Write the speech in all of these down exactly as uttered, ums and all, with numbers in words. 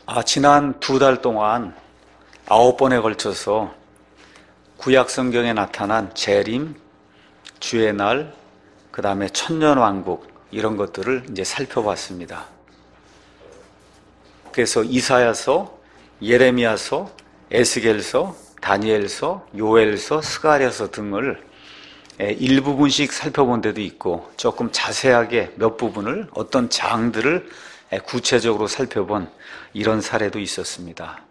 아, 지난 두 달 동안 아홉 번에 걸쳐서 구약 성경에 나타난 재림, 주의 날, 그 다음에 천년왕국 이런 것들을 이제 살펴봤습니다. 그래서 이사야서, 예레미야서, 에스겔서, 다니엘서, 요엘서, 스가랴서 등을 일부분씩 살펴본 데도 있고 조금 자세하게 몇 부분을 어떤 장들을 구체적으로 살펴본 이런 사례도 있었습니다.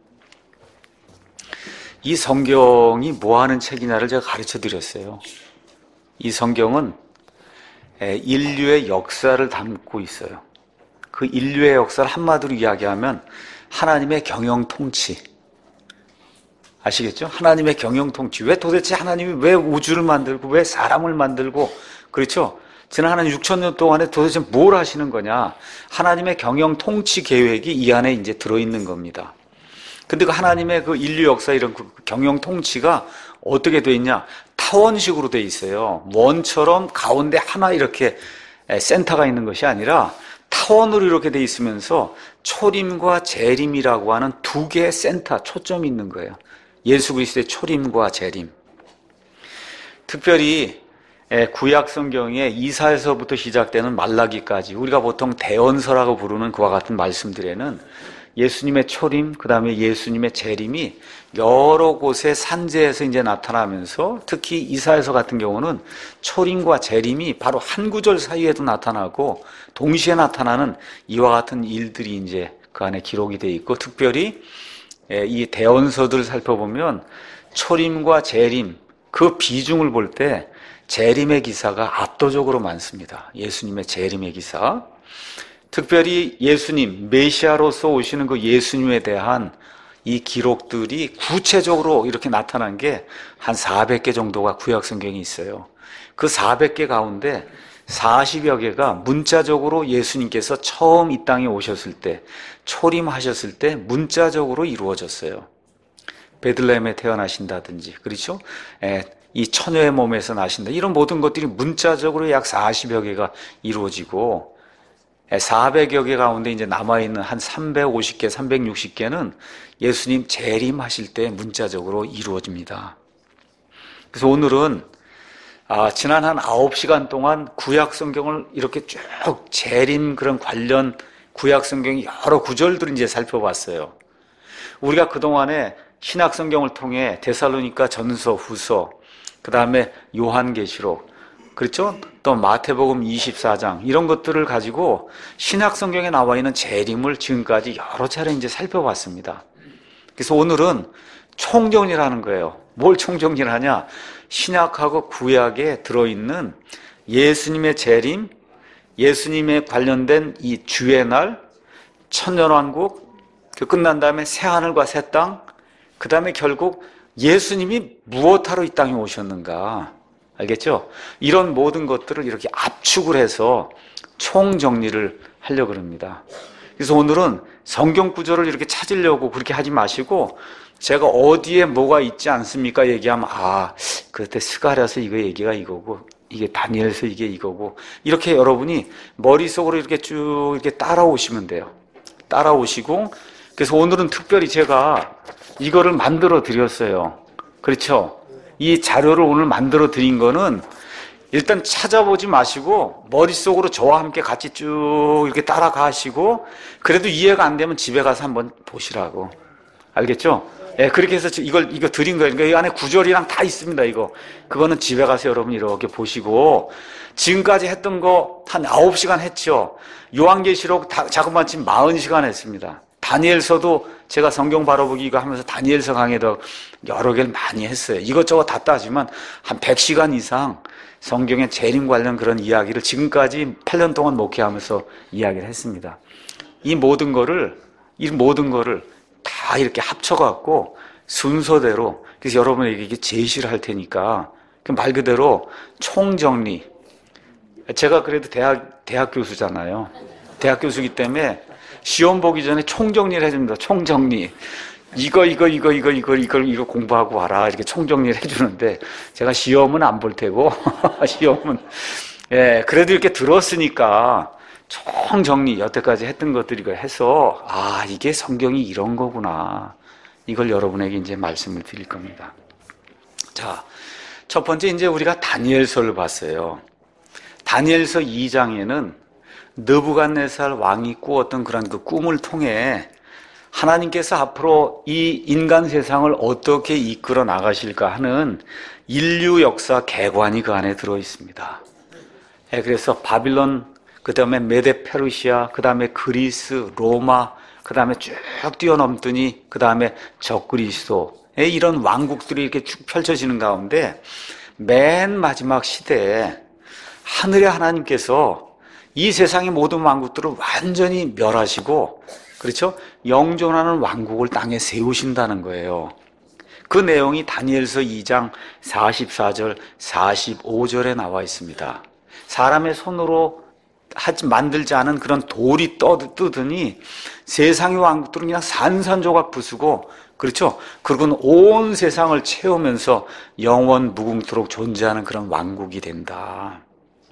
이 성경이 뭐 하는 책이냐를 제가 가르쳐 드렸어요. 이 성경은 인류의 역사를 담고 있어요. 그 인류의 역사를 한마디로 이야기하면 하나님의 경영 통치. 아시겠죠? 하나님의 경영 통치. 왜 도대체 하나님이 왜 우주를 만들고 왜 사람을 만들고, 그렇죠? 지난 한 육천 년 동안에 도대체 뭘 하시는 거냐? 하나님의 경영 통치 계획이 이 안에 이제 들어있는 겁니다. 근데 그 하나님의 그 인류 역사 이런 그 경영 통치가 어떻게 돼 있냐? 타원식으로 돼 있어요. 원처럼 가운데 하나 이렇게 센터가 있는 것이 아니라 타원으로 이렇게 돼 있으면서 초림과 재림이라고 하는 두 개의 센터, 초점이 있는 거예요. 예수 그리스도의 초림과 재림. 특별히 구약 성경에 이사야서부터 시작되는 말라기까지 우리가 보통 대언서라고 부르는 그와 같은 말씀들에는 예수님의 초림, 그 다음에 예수님의 재림이 여러 곳의 산지에서 이제 나타나면서 특히 이사야서 같은 경우는 초림과 재림이 바로 한 구절 사이에도 나타나고 동시에 나타나는 이와 같은 일들이 이제 그 안에 기록이 되어 있고, 특별히 이 대언서들을 살펴보면 초림과 재림 그 비중을 볼 때 재림의 기사가 압도적으로 많습니다. 예수님의 재림의 기사. 특별히 예수님, 메시아로서 오시는 그 예수님에 대한 이 기록들이 구체적으로 이렇게 나타난 게 한 사백 개 정도가 구약 성경에 있어요. 그 사백 개 가운데 사십여 개가 문자적으로 예수님께서 처음 이 땅에 오셨을 때, 초림하셨을 때 문자적으로 이루어졌어요. 베들레헴에 태어나신다든지, 그렇죠? 에, 이 처녀의 몸에서 나신다. 이런 모든 것들이 문자적으로 약 사십여 개가 이루어지고, 사백여 개 가운데 이제 남아있는 한 삼백오십 개, 삼백육십 개는 예수님 재림하실 때 문자적으로 이루어집니다. 그래서 오늘은 아, 지난 한 아홉 시간 동안 구약 성경을 이렇게 쭉 재림 그런 관련 구약 성경 여러 구절들을 이제 살펴봤어요. 우리가 그동안에 신약 성경을 통해 데살로니가 전서, 후서, 그 다음에 요한계시록, 그렇죠? 또 마태복음 이십사 장 이런 것들을 가지고 신약 성경에 나와 있는 재림을 지금까지 여러 차례 이제 살펴봤습니다. 그래서 오늘은 총정리를 거예요. 뭘 총정리를 하냐? 신약하고 구약에 들어있는 예수님의 재림, 예수님에 관련된 이 주의 날, 천년왕국, 그 끝난 다음에 새하늘과 새 땅, 그 다음에 결국 예수님이 무엇하러 이 땅에 오셨는가? 알겠죠? 이런 모든 것들을 이렇게 압축을 해서 총정리를 하려고 합니다. 그래서 오늘은 성경 구절을 이렇게 찾으려고 그렇게 하지 마시고 제가 어디에 뭐가 있지 않습니까? 얘기하면 아, 그때 스가랴서 이거 얘기가 이거고 이게 다니엘서 이게 이거고 이렇게 여러분이 머릿속으로 이렇게 쭉 이렇게 따라오시면 돼요. 따라오시고 그래서 오늘은 특별히 제가 이거를 만들어 드렸어요. 그렇죠? 이 자료를 오늘 만들어 드린 거는 일단 찾아보지 마시고 머릿속으로 저와 함께 같이 쭉 이렇게 따라가시고 그래도 이해가 안 되면 집에 가서 한번 보시라고. 알겠죠? 예, 그렇게 해서 이걸, 이거 드린 거예요. 그러니까 이 안에 구절이랑 다 있습니다, 이거. 그거는 집에 가서 여러분 이렇게 보시고 지금까지 했던 거 한 아홉 시간 했죠. 요한계시록 다, 자그만 지금 사십 시간 했습니다. 다니엘서도 제가 성경 바로보기 이거 하면서 다니엘서 강의도 여러 개를 많이 했어요. 이것저것 다 따지면 한 백 시간 이상 성경의 재림 관련 그런 이야기를 지금까지 팔 년 동안 목회하면서 이야기를 했습니다. 이 모든 거를, 이 모든 거를 다 이렇게 합쳐갖고 순서대로, 그래서 여러분에게 이게 제시를 할 테니까 말 그대로 총정리. 제가 그래도 대학, 대학 교수잖아요. 대학 교수이기 때문에 시험 보기 전에 총정리를 해줍니다. 총정리. 이거, 이거, 이거, 이거, 이거, 이거, 이거 공부하고 와라. 이렇게 총정리를 해주는데, 제가 시험은 안 볼 테고, 시험은, 예, 그래도 이렇게 들었으니까, 총정리 여태까지 했던 것들이 해서 아 이게 성경이 이런 거구나, 이걸 여러분에게 이제 말씀을 드릴 겁니다. 자, 첫 번째 이제 우리가 다니엘서를 봤어요. 다니엘서 이 장에는 느부갓네살 왕이 꾸었던 그런 그 꿈을 통해 하나님께서 앞으로 이 인간 세상을 어떻게 이끌어 나가실까 하는 인류 역사 개관이 그 안에 들어 있습니다. 예, 그래서 바빌론, 그 다음에 메데 페르시아, 그 다음에 그리스, 로마, 그 다음에 쭉 뛰어넘더니 그 다음에 적그리스도, 이런 왕국들이 이렇게 쭉 펼쳐지는 가운데 맨 마지막 시대에 하늘의 하나님께서 이 세상의 모든 왕국들을 완전히 멸하시고, 그렇죠? 영존하는 왕국을 땅에 세우신다는 거예요. 그 내용이 다니엘서 이 장 사십사 절, 사십오 절에 나와 있습니다. 사람의 손으로 하지 만들지 않은 그런 돌이 떠드더니 세상의 왕국들은 그냥 산산조각 부수고, 그렇죠? 그리고는 온 세상을 채우면서 영원 무궁토록 존재하는 그런 왕국이 된다.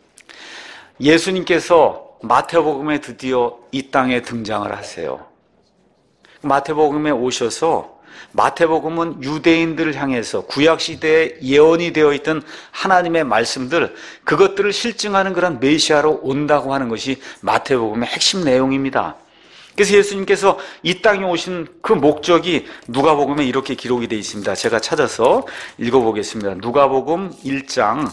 예수님께서 마태복음에 드디어 이 땅에 등장을 하세요. 마태복음에 오셔서, 마태복음은 유대인들을 향해서 구약시대에 예언이 되어 있던 하나님의 말씀들, 그것들을 실증하는 그런 메시아로 온다고 하는 것이 마태복음의 핵심 내용입니다. 그래서 예수님께서 이 땅에 오신 그 목적이 누가복음에 이렇게 기록이 되어 있습니다. 제가 찾아서 읽어보겠습니다. 누가복음 일 장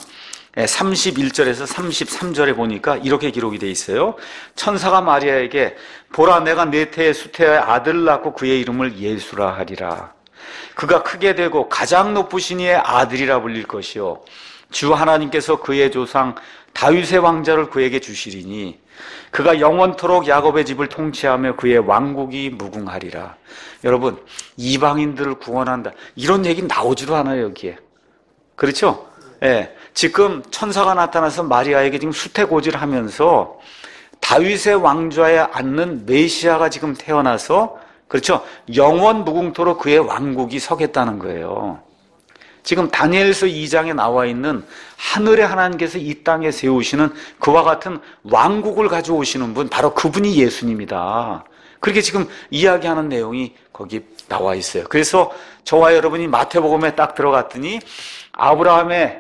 삼십일 절에서 삼십삼 절에 보니까 이렇게 기록이 되어 있어요. 천사가 마리아에게 보라, 내가 네 태의 수태의 아들을 낳고 그의 이름을 예수라 하리라. 그가 크게 되고 가장 높으신 이의 아들이라 불릴 것이요 주 하나님께서 그의 조상 다윗의 왕자를 그에게 주시리니 그가 영원토록 야곱의 집을 통치하며 그의 왕국이 무궁하리라. 여러분, 이방인들을 구원한다, 이런 얘기 나오지도 않아요 여기에. 그렇죠? 예, 지금 천사가 나타나서 마리아에게 지금 수태고지를 하면서 다윗의 왕좌에 앉는 메시아가 지금 태어나서, 그렇죠? 영원 무궁토록 그의 왕국이 서겠다는 거예요. 지금 다니엘서 이 장에 나와 있는 하늘의 하나님께서 이 땅에 세우시는 그와 같은 왕국을 가져오시는 분, 바로 그분이 예수님이다. 그렇게 지금 이야기하는 내용이 거기 나와 있어요. 그래서 저와 여러분이 마태복음에 딱 들어갔더니 아브라함의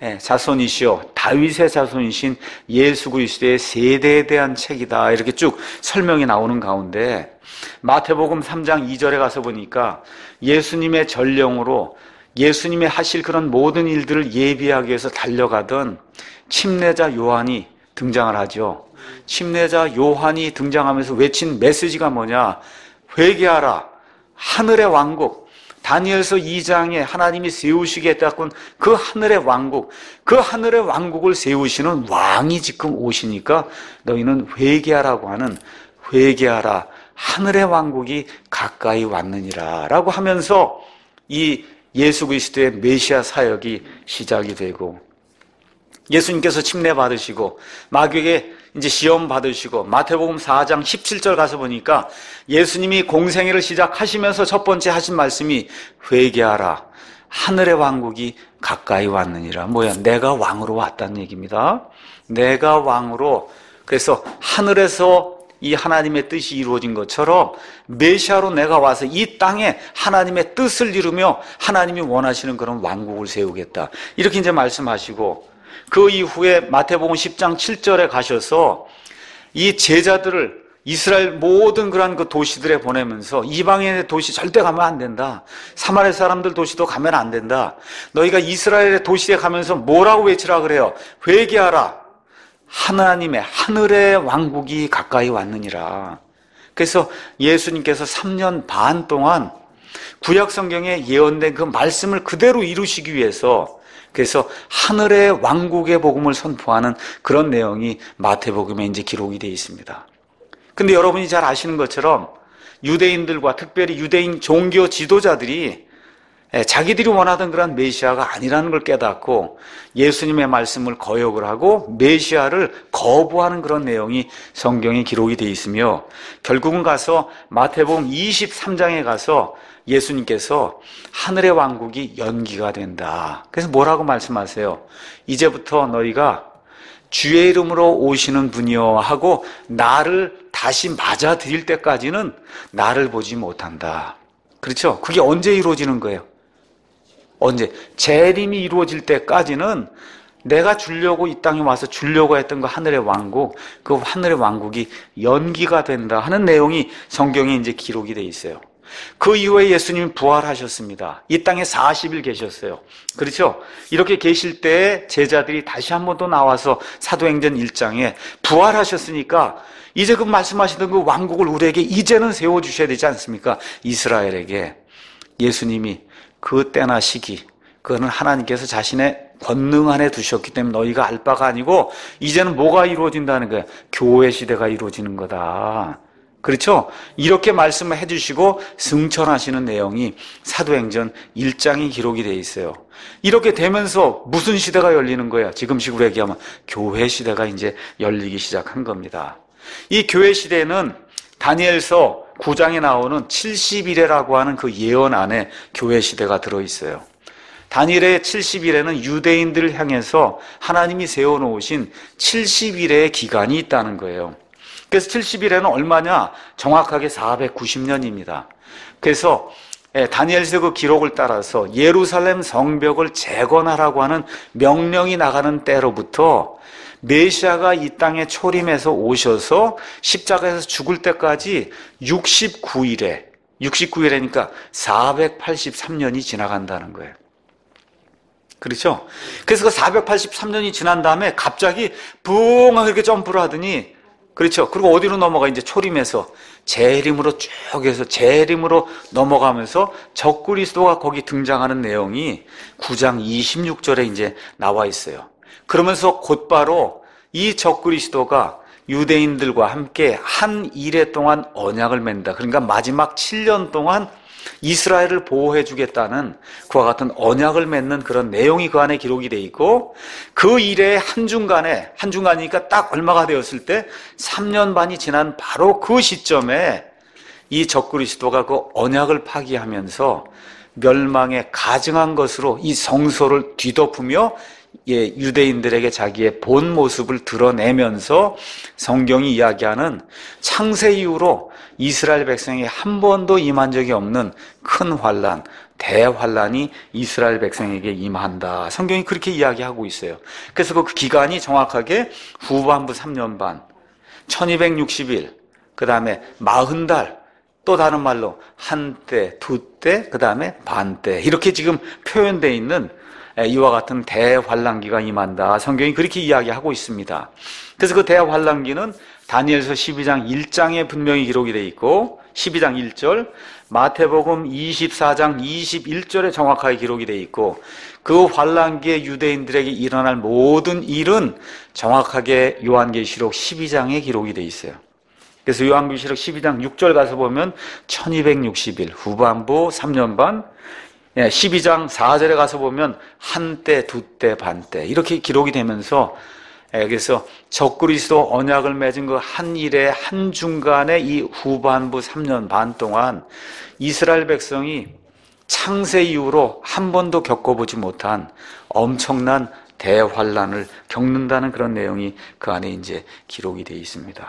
자손이시오 다윗의 자손이신 예수 그리스도의 세대에 대한 책이다, 이렇게 쭉 설명이 나오는 가운데 마태복음 삼 장 이 절에 가서 보니까 예수님의 전령으로 예수님의 하실 그런 모든 일들을 예비하기 위해서 달려가던 침례자 요한이 등장을 하죠. 침례자 요한이 등장하면서 외친 메시지가 뭐냐? 회개하라, 하늘의 왕국, 다니엘서 이 장에 하나님이 세우시겠다고 그 하늘의 왕국, 그 하늘의 왕국을 세우시는 왕이 지금 오시니까 너희는 회개하라고 하는, 회개하라, 하늘의 왕국이 가까이 왔느니라 라고 하면서 이 예수 그리스도의 메시아 사역이 시작이 되고, 예수님께서 침례 받으시고 마귀에게 이제 시험 받으시고, 마태복음 사 장 십칠 절 가서 보니까 예수님이 공생애를 시작하시면서 첫 번째 하신 말씀이 회개하라, 하늘의 왕국이 가까이 왔느니라. 뭐야? 내가 왕으로 왔다는 얘기입니다. 내가 왕으로, 그래서 하늘에서 이 하나님의 뜻이 이루어진 것처럼 메시아로 내가 와서 이 땅에 하나님의 뜻을 이루며 하나님이 원하시는 그런 왕국을 세우겠다, 이렇게 이제 말씀하시고, 그 이후에 마태복음 십 장 칠 절에 가셔서 이 제자들을 이스라엘 모든 그런 그 도시들에 보내면서 이방인의 도시 절대 가면 안 된다, 사마리아 사람들 도시도 가면 안 된다, 너희가 이스라엘의 도시에 가면서 뭐라고 외치라 그래요? 회개하라, 하나님의 하늘의 왕국이 가까이 왔느니라. 그래서 예수님께서 삼 년 반 동안 구약 성경에 예언된 그 말씀을 그대로 이루시기 위해서, 그래서 하늘의 왕국의 복음을 선포하는 그런 내용이 마태복음에 이제 기록이 되어 있습니다. 근데 여러분이 잘 아시는 것처럼 유대인들과 특별히 유대인 종교 지도자들이 자기들이 원하던 그런 메시아가 아니라는 걸 깨닫고 예수님의 말씀을 거역을 하고 메시아를 거부하는 그런 내용이 성경에 기록이 되어 있으며, 결국은 가서 마태복음 이십삼 장에 가서 예수님께서 하늘의 왕국이 연기가 된다. 그래서 뭐라고 말씀하세요? 이제부터 너희가 주의 이름으로 오시는 분이여 하고 나를 다시 맞아들일 때까지는 나를 보지 못한다. 그렇죠? 그게 언제 이루어지는 거예요? 언제? 재림이 이루어질 때까지는 내가 주려고 이 땅에 와서 주려고 했던 그 하늘의 왕국, 그 하늘의 왕국이 연기가 된다 하는 내용이 성경에 이제 기록이 돼 있어요. 그 이후에 예수님이 부활하셨습니다. 이 땅에 사십 일 계셨어요. 그렇죠? 이렇게 계실 때 제자들이 다시 한 번 더 나와서 사도행전 일 장에 부활하셨으니까 이제 그 말씀하시던 그 왕국을 우리에게 이제는 세워주셔야 되지 않습니까? 이스라엘에게. 예수님이 그 때나 시기, 그거는 하나님께서 자신의 권능 안에 두셨기 때문에 너희가 알 바가 아니고 이제는 뭐가 이루어진다는 거야? 교회 시대가 이루어지는 거다. 그렇죠? 이렇게 말씀을 해주시고 승천하시는 내용이 사도행전 일 장에 기록이 되어 있어요. 이렇게 되면서 무슨 시대가 열리는 거야? 지금식으로 얘기하면 교회 시대가 이제 열리기 시작한 겁니다. 이 교회 시대는 다니엘서 구 장에 나오는 칠십 일에라고 하는 그 예언 안에 교회 시대가 들어있어요. 다니엘의 칠십 일에는 유대인들을 향해서 하나님이 세워놓으신 칠십 일의 기간이 있다는 거예요. 그래서 칠십 일에는 얼마냐? 정확하게 사백구십 년입니다. 그래서 다니엘서 그 기록을 따라서 예루살렘 성벽을 재건하라고 하는 명령이 나가는 때로부터 메시아가 이 땅에 초림해서 오셔서 십자가에서 죽을 때까지 육십구 일에, 육십구 일이니까 사백팔십삼 년이 지나간다는 거예요. 그렇죠? 그래서 그 사백팔십삼 년이 지난 다음에 갑자기 붕 이렇게 점프를 하더니, 그렇죠? 그리고 어디로 넘어가? 이제 초림해서 재림으로 쭉 해서 재림으로 넘어가면서 적그리스도가 거기 등장하는 내용이 구 장 이십육 절에 이제 나와 있어요. 그러면서 곧바로 이 적그리스도가 유대인들과 함께 한 일해 동안 언약을 맺는다. 그러니까 마지막 칠 년 동안 이스라엘을 보호해 주겠다는 그와 같은 언약을 맺는 그런 내용이 그 안에 기록이 돼 있고, 그 일의 한중간에, 한중간이니까 딱 얼마가 되었을 때 삼 년 반이 지난 바로 그 시점에 이 적그리스도가 그 언약을 파기하면서 멸망에 가증한 것으로 이 성소를 뒤덮으며 예, 유대인들에게 자기의 본 모습을 드러내면서 성경이 이야기하는 창세 이후로 이스라엘 백성이 한 번도 임한 적이 없는 큰 환란, 대환란이 이스라엘 백성에게 임한다. 성경이 그렇게 이야기하고 있어요. 그래서 그 기간이 정확하게 후반부 삼 년 반, 천이백육십 일, 그 다음에 사십 달, 또 다른 말로 한때, 두때, 그 다음에 반때, 이렇게 지금 표현되어 있는 이와 같은 대환란기가 임한다. 성경이 그렇게 이야기하고 있습니다. 그래서 그 대환란기는 다니엘서 십이 장 일 장에 분명히 기록이 되어 있고, 십이 장 일 절, 마태복음 이십사 장 이십일 절에 정확하게 기록이 되어 있고, 그 환란기에 유대인들에게 일어날 모든 일은 정확하게 요한계시록 십이 장에 기록이 되어 있어요. 그래서 요한계시록 십이 장 육 절 가서 보면 천이백육십 일, 후반부 삼 년 반, 십이 장 사 절에 가서 보면 한때, 두때, 반때 이렇게 기록이 되면서, 그래서 적그리스도 언약을 맺은 그 한 일의 한중간에 이 후반부 삼 년 반 동안 이스라엘 백성이 창세 이후로 한 번도 겪어보지 못한 엄청난 대환란을 겪는다는 그런 내용이 그 안에 이제 기록이 되어 있습니다.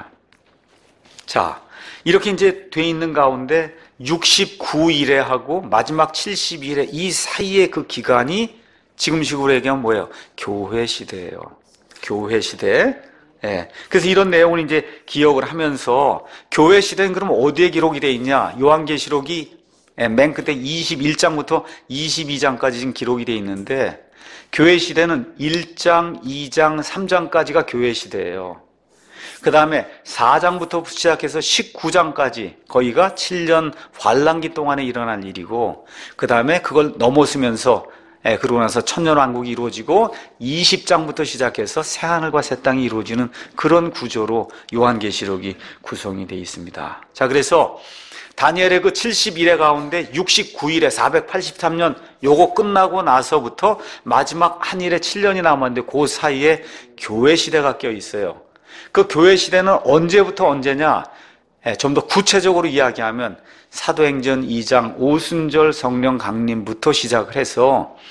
자, 이렇게 이제 돼 있는 가운데 육십구 일에 하고 마지막 칠십 일에 이 사이의 그 기간이 지금식으로 얘기하면 뭐예요? 교회 시대예요. 교회 시대. 예. 그래서 이런 내용을 이제 기억을 하면서 교회 시대는 그럼 어디에 기록이 돼 있냐? 요한계시록이 맨 끝에 이십일 장부터 이십이 장까지 지금 기록이 돼 있는데, 교회 시대는 일 장, 이 장, 삼 장까지가 교회 시대예요. 그 다음에 사 장부터 시작해서 십구 장까지 거기가 칠 년 환란기 동안에 일어날 일이고, 그 다음에 그걸 넘어서면서 예, 그러고 나서 천년왕국이 이루어지고 이십 장부터 시작해서 새하늘과 새 땅이 이루어지는 그런 구조로 요한계시록이 구성이 되어 있습니다. 자, 그래서 다니엘의 그 칠십 일의 가운데 육십구 일에 사백팔십삼 년 요거 끝나고 나서부터 마지막 한 일에 칠 년이 남았는데 그 사이에 교회 시대가 껴 있어요. 그 교회 시대는 언제부터 언제냐? 좀 더 구체적으로 이야기하면 사도행전 이 장 오순절 성령 강림부터 시작을 해서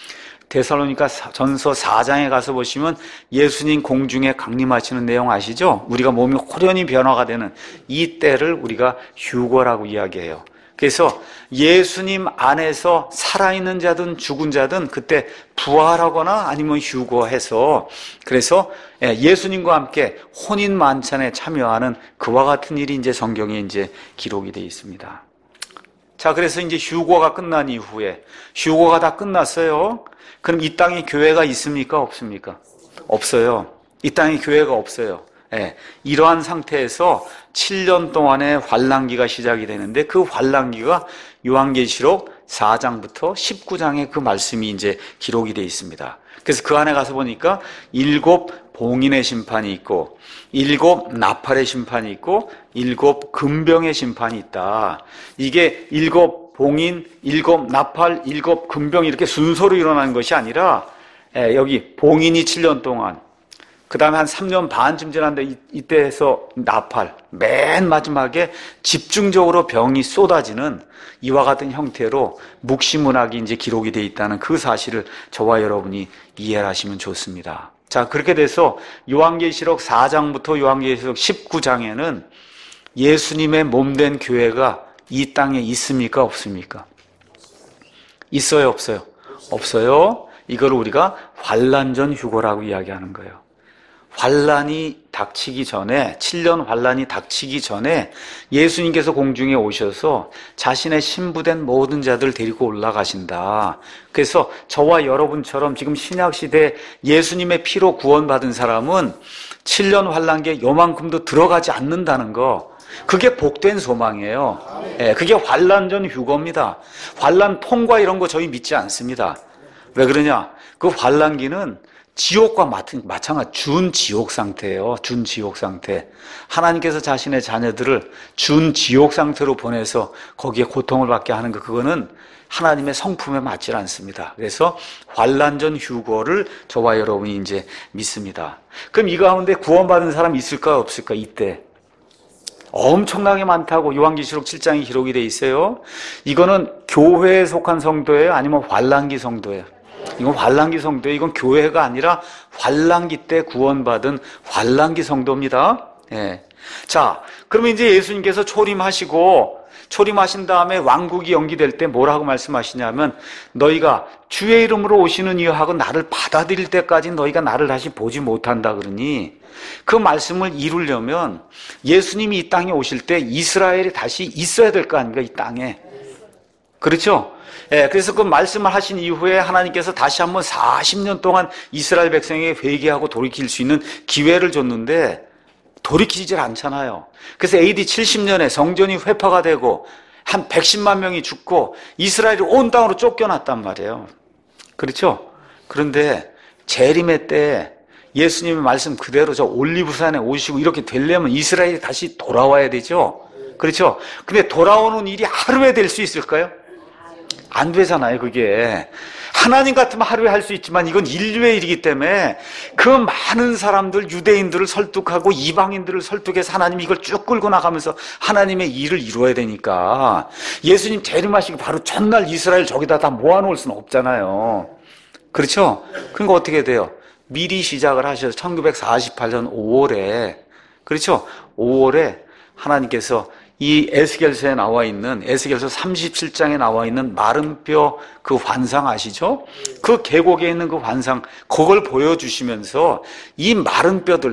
데살로니가 전서 사 장에 가서 보시면 예수님 공중에 강림하시는 내용 아시죠? 우리가 몸이 호련히 변화가 되는 이 때를 우리가 휴거라고 이야기해요. 그래서 예수님 안에서 살아있는 자든 죽은 자든 그때 부활하거나 아니면 휴거해서, 그래서 예수님과 함께 혼인 만찬에 참여하는 그와 같은 일이 이제 성경에 이제 기록이 되어 있습니다. 자, 그래서 이제 휴거가 끝난 이후에, 휴거가 다 끝났어요. 그럼 이 땅에 교회가 있습니까? 없습니까? 없어요. 이 땅에 교회가 없어요. 예, 이러한 상태에서 칠 년 동안의 환란기가 시작이 되는데, 그 환란기가 요한계시록 사 장부터 십구 장에 그 말씀이 이제 기록이 되어 있습니다. 그래서 그 안에 가서 보니까 일곱 봉인의 심판이 있고, 일곱 나팔의 심판이 있고, 일곱 금병의 심판이 있다. 이게 일곱 봉인, 일곱 나팔, 일곱 금병 이렇게 순서로 일어나는 것이 아니라, 예, 여기 봉인이 칠 년 동안, 그 다음에 한 삼 년 반쯤 지났는데 이때에서 나팔, 맨 마지막에 집중적으로 병이 쏟아지는 이와 같은 형태로 묵시문학이 이제 기록이 되어 있다는 그 사실을 저와 여러분이 이해를 하시면 좋습니다. 자, 그렇게 돼서 요한계시록 사 장부터 요한계시록 십구 장에는 예수님의 몸된 교회가 이 땅에 있습니까? 없습니까? 있어요? 없어요? 없어요. 이걸 우리가 환란전 휴거라고 이야기하는 거예요. 환란이 닥치기 전에, 칠 년 환란이 닥치기 전에 예수님께서 공중에 오셔서 자신의 신부된 모든 자들 데리고 올라가신다. 그래서 저와 여러분처럼 지금 신약시대 예수님의 피로 구원받은 사람은 칠 년 환란기에 요만큼도 들어가지 않는다는 거, 그게 복된 소망이에요. 예, 그게 환란전 휴거입니다. 환란 통과 이런 거 저희 믿지 않습니다. 왜 그러냐? 그 환란기는 지옥과 마찬가지 준지옥 상태예요. 준지옥 상태. 하나님께서 자신의 자녀들을 준지옥 상태로 보내서 거기에 고통을 받게 하는 거, 그거는 하나님의 성품에 맞지 않습니다. 그래서 환란전 휴거를 저와 여러분이 이제 믿습니다. 그럼 이 가운데 구원받은 사람 있을까 없을까? 이때 엄청나게 많다고 요한계시록 칠 장에 기록이 돼 있어요. 이거는 교회에 속한 성도예요? 아니면 환란기 성도예요? 이건 환란기 성도, 이건 교회가 아니라 환란기 때 구원받은 환란기 성도입니다. 예. 자, 그러면 이제 예수님께서 초림하시고, 초림하신 다음에 왕국이 연기될 때 뭐라고 말씀하시냐면, 너희가 주의 이름으로 오시는 이하고 나를 받아들일 때까지 너희가 나를 다시 보지 못한다 그러니, 그 말씀을 이루려면 예수님이 이 땅에 오실 때 이스라엘이 다시 있어야 될 거 아닙니까? 이 땅에. 그렇죠? 예, 그래서 그 말씀을 하신 이후에 하나님께서 다시 한번 사십 년 동안 이스라엘 백성에게 회개하고 돌이킬 수 있는 기회를 줬는데 돌이키질 않잖아요. 그래서 에이디 칠십 년에 성전이 회파가 되고 한 백십만 명이 죽고 이스라엘이 온 땅으로 쫓겨났단 말이에요. 그렇죠? 그런데 재림의 때 예수님의 말씀 그대로 저 올리브산에 오시고 이렇게 되려면 이스라엘이 다시 돌아와야 되죠. 그렇죠? 근데 돌아오는 일이 하루에 될 수 있을까요? 안 되잖아요, 그게. 하나님 같으면 하루에 할 수 있지만 이건 인류의 일이기 때문에 그 많은 사람들, 유대인들을 설득하고 이방인들을 설득해서 하나님이 이걸 쭉 끌고 나가면서 하나님의 일을 이루어야 되니까 예수님 재림하시고 바로 전날 이스라엘 저기다 다 모아놓을 수는 없잖아요. 그렇죠? 그러니까 어떻게 돼요? 미리 시작을 하셔서 천구백사십팔 년 오월에, 그렇죠? 오월에 하나님께서 이 에스겔서에 나와 있는, 에스겔서 삼십칠 장에 나와 있는 마른 뼈 그 환상 아시죠? 그 계곡에 있는 그 환상, 그걸 보여주시면서 이 마른 뼈들,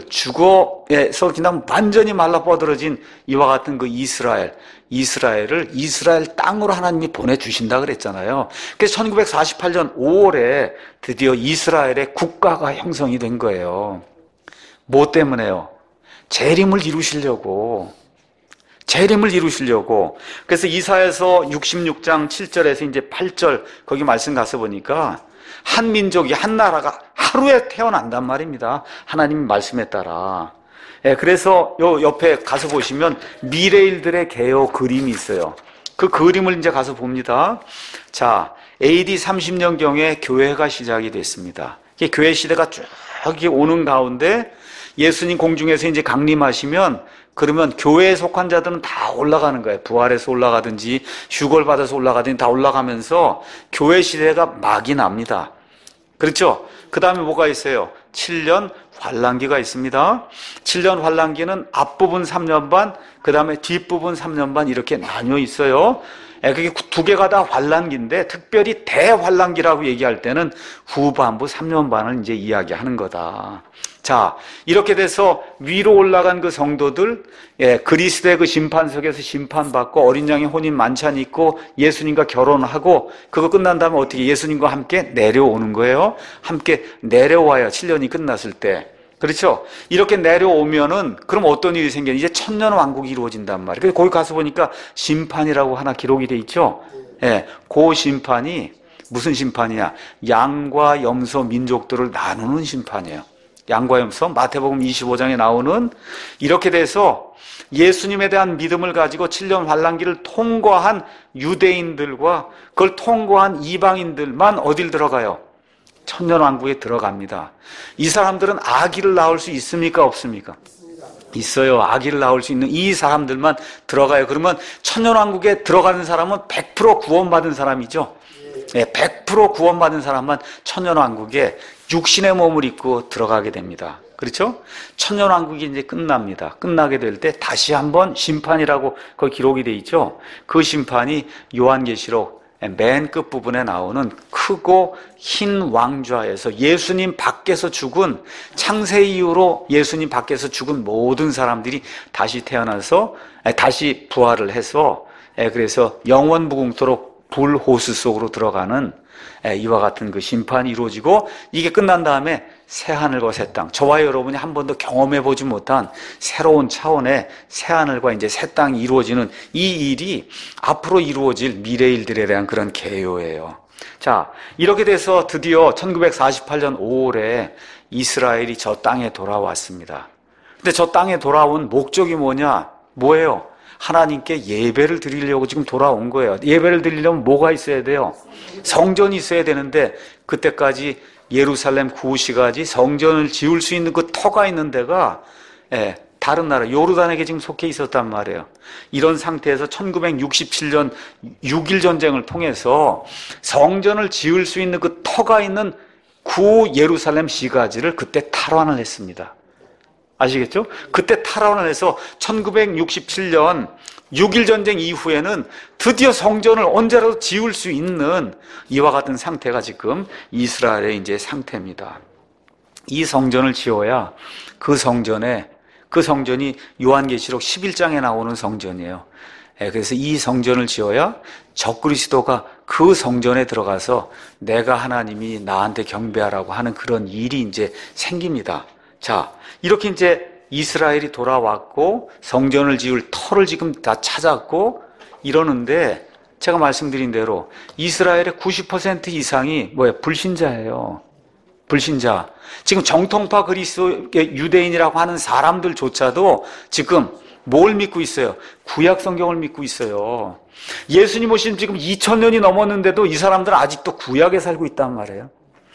죽어서 그냥 완전히 말라 뻗어진 이와 같은 그 이스라엘, 이스라엘을 이스라엘 땅으로 하나님이 보내주신다 그랬잖아요. 그래서 천구백사십팔 년 오월에 드디어 이스라엘의 국가가 형성이 된 거예요. 뭐 때문에요? 재림을 이루시려고. 재림을 이루시려고. 그래서 이사야서 육십육 장 칠 절에서 이제 팔 절 거기 말씀 가서 보니까 한 민족이, 한 나라가 하루에 태어난단 말입니다. 하나님 말씀에 따라. 예, 그래서 요 옆에 가서 보시면 미래일들의 개요 그림이 있어요. 그 그림을 이제 가서 봅니다. 자, 에이디 삼십 년경에 교회가 시작이 됐습니다. 이게 교회 시대가 쭉 오는 가운데 예수님 공중에서 이제 강림하시면 그러면 교회에 속한 자들은 다 올라가는 거예요. 부활해서 올라가든지 휴거를 받아서 올라가든지 다 올라가면서 교회 시대가 막이 납니다. 그렇죠? 그 다음에 뭐가 있어요? 칠 년 환란기가 있습니다. 칠 년 환란기는 앞부분 삼 년 반, 그 다음에 뒷부분 삼 년 반 이렇게 나뉘어 있어요. 그게 두 개가 다 환란기인데 특별히 대환란기라고 얘기할 때는 후반부 삼 년 반을 이제 이야기하는 거다. 자, 이렇게 돼서 위로 올라간 그 성도들, 예, 그리스도의 그 심판석에서 심판받고 어린 양의 혼인 만찬이 있고 예수님과 결혼하고 그거 끝난 다음에 어떻게 예수님과 함께 내려오는 거예요. 함께 내려와요. 칠 년이 끝났을 때. 그렇죠? 이렇게 내려오면은 그럼 어떤 일이 생겨요? 이제 천년 왕국이 이루어진단 말이에요. 그래서 거기 가서 보니까 심판이라고 하나 기록이 돼 있죠. 예, 그 심판이 무슨 심판이냐? 양과 염소 민족들을 나누는 심판이에요. 양과 염소, 마태복음 이십오 장에 나오는 이렇게 돼서 예수님에 대한 믿음을 가지고 칠 년 환란기를 통과한 유대인들과 그걸 통과한 이방인들만 어딜 들어가요? 천년왕국에 들어갑니다. 이 사람들은 아기를 낳을 수 있습니까? 없습니까? 있어요. 아기를 낳을 수 있는 이 사람들만 들어가요. 그러면 천년왕국에 들어가는 사람은 백 퍼센트 구원받은 사람이죠. 네, 백 퍼센트 구원받은 사람만 천년왕국에 육신의 몸을 입고 들어가게 됩니다. 그렇죠? 천년왕국이 이제 끝납니다. 끝나게 될 때 다시 한번 심판이라고 그 기록이 돼 있죠. 그 심판이 요한계시록 맨 끝부분에 나오는 크고 흰 왕좌에서 예수님 밖에서 죽은 창세 이후로 예수님 밖에서 죽은 모든 사람들이 다시 태어나서 다시 부활을 해서 그래서 영원 무궁토록 불호수 속으로 들어가는 이와 같은 그 심판이 이루어지고 이게 끝난 다음에 새하늘과 새 땅, 저와 여러분이 한 번도 경험해 보지 못한 새로운 차원의 새하늘과 이제 새 땅이 이루어지는 이 일이 앞으로 이루어질 미래 일들에 대한 그런 계요예요. 자, 이렇게 돼서 드디어 천구백사십팔 년 오월에 이스라엘이 저 땅에 돌아왔습니다. 근데 저 땅에 돌아온 목적이 뭐냐? 뭐예요? 하나님께 예배를 드리려고 지금 돌아온 거예요. 예배를 드리려면 뭐가 있어야 돼요? 성전이 있어야 되는데 그때까지 예루살렘 구시가지 성전을 지을 수 있는 그 터가 있는 데가 예, 다른 나라 요르단에게 지금 속해 있었단 말이에요. 이런 상태에서 천구백육십칠 년 육 일 전쟁을 통해서 성전을 지을 수 있는 그 터가 있는 구 예루살렘 시가지를 그때 탈환을 했습니다. 아시겠죠? 그때 탈환을 해서 천구백육십칠 년 육 일 전쟁 이후에는 드디어 성전을 언제라도 지을 수 있는 이와 같은 상태가 지금 이스라엘의 이제 상태입니다. 이 성전을 지어야 그 성전에, 그 성전이 요한계시록 십일 장에 나오는 성전이에요. 그래서 이 성전을 지어야 적그리스도가 그 성전에 들어가서 내가 하나님이 나한테 경배하라고 하는 그런 일이 이제 생깁니다. 자, 이렇게 이제 이스라엘이 돌아왔고 성전을 지을 터를 지금 다 찾았고 이러는데 제가 말씀드린 대로 이스라엘의 구십 퍼센트 이상이 뭐예요? 불신자예요. 불신자. 지금 정통파 그리스도의 유대인이라고 하는 사람들조차도 지금 뭘 믿고 있어요? 구약 성경을 믿고 있어요. 예수님 오신 지금 이천 년이 넘었는데도 이 사람들은 아직도 구약에 살고 있단 말이에요.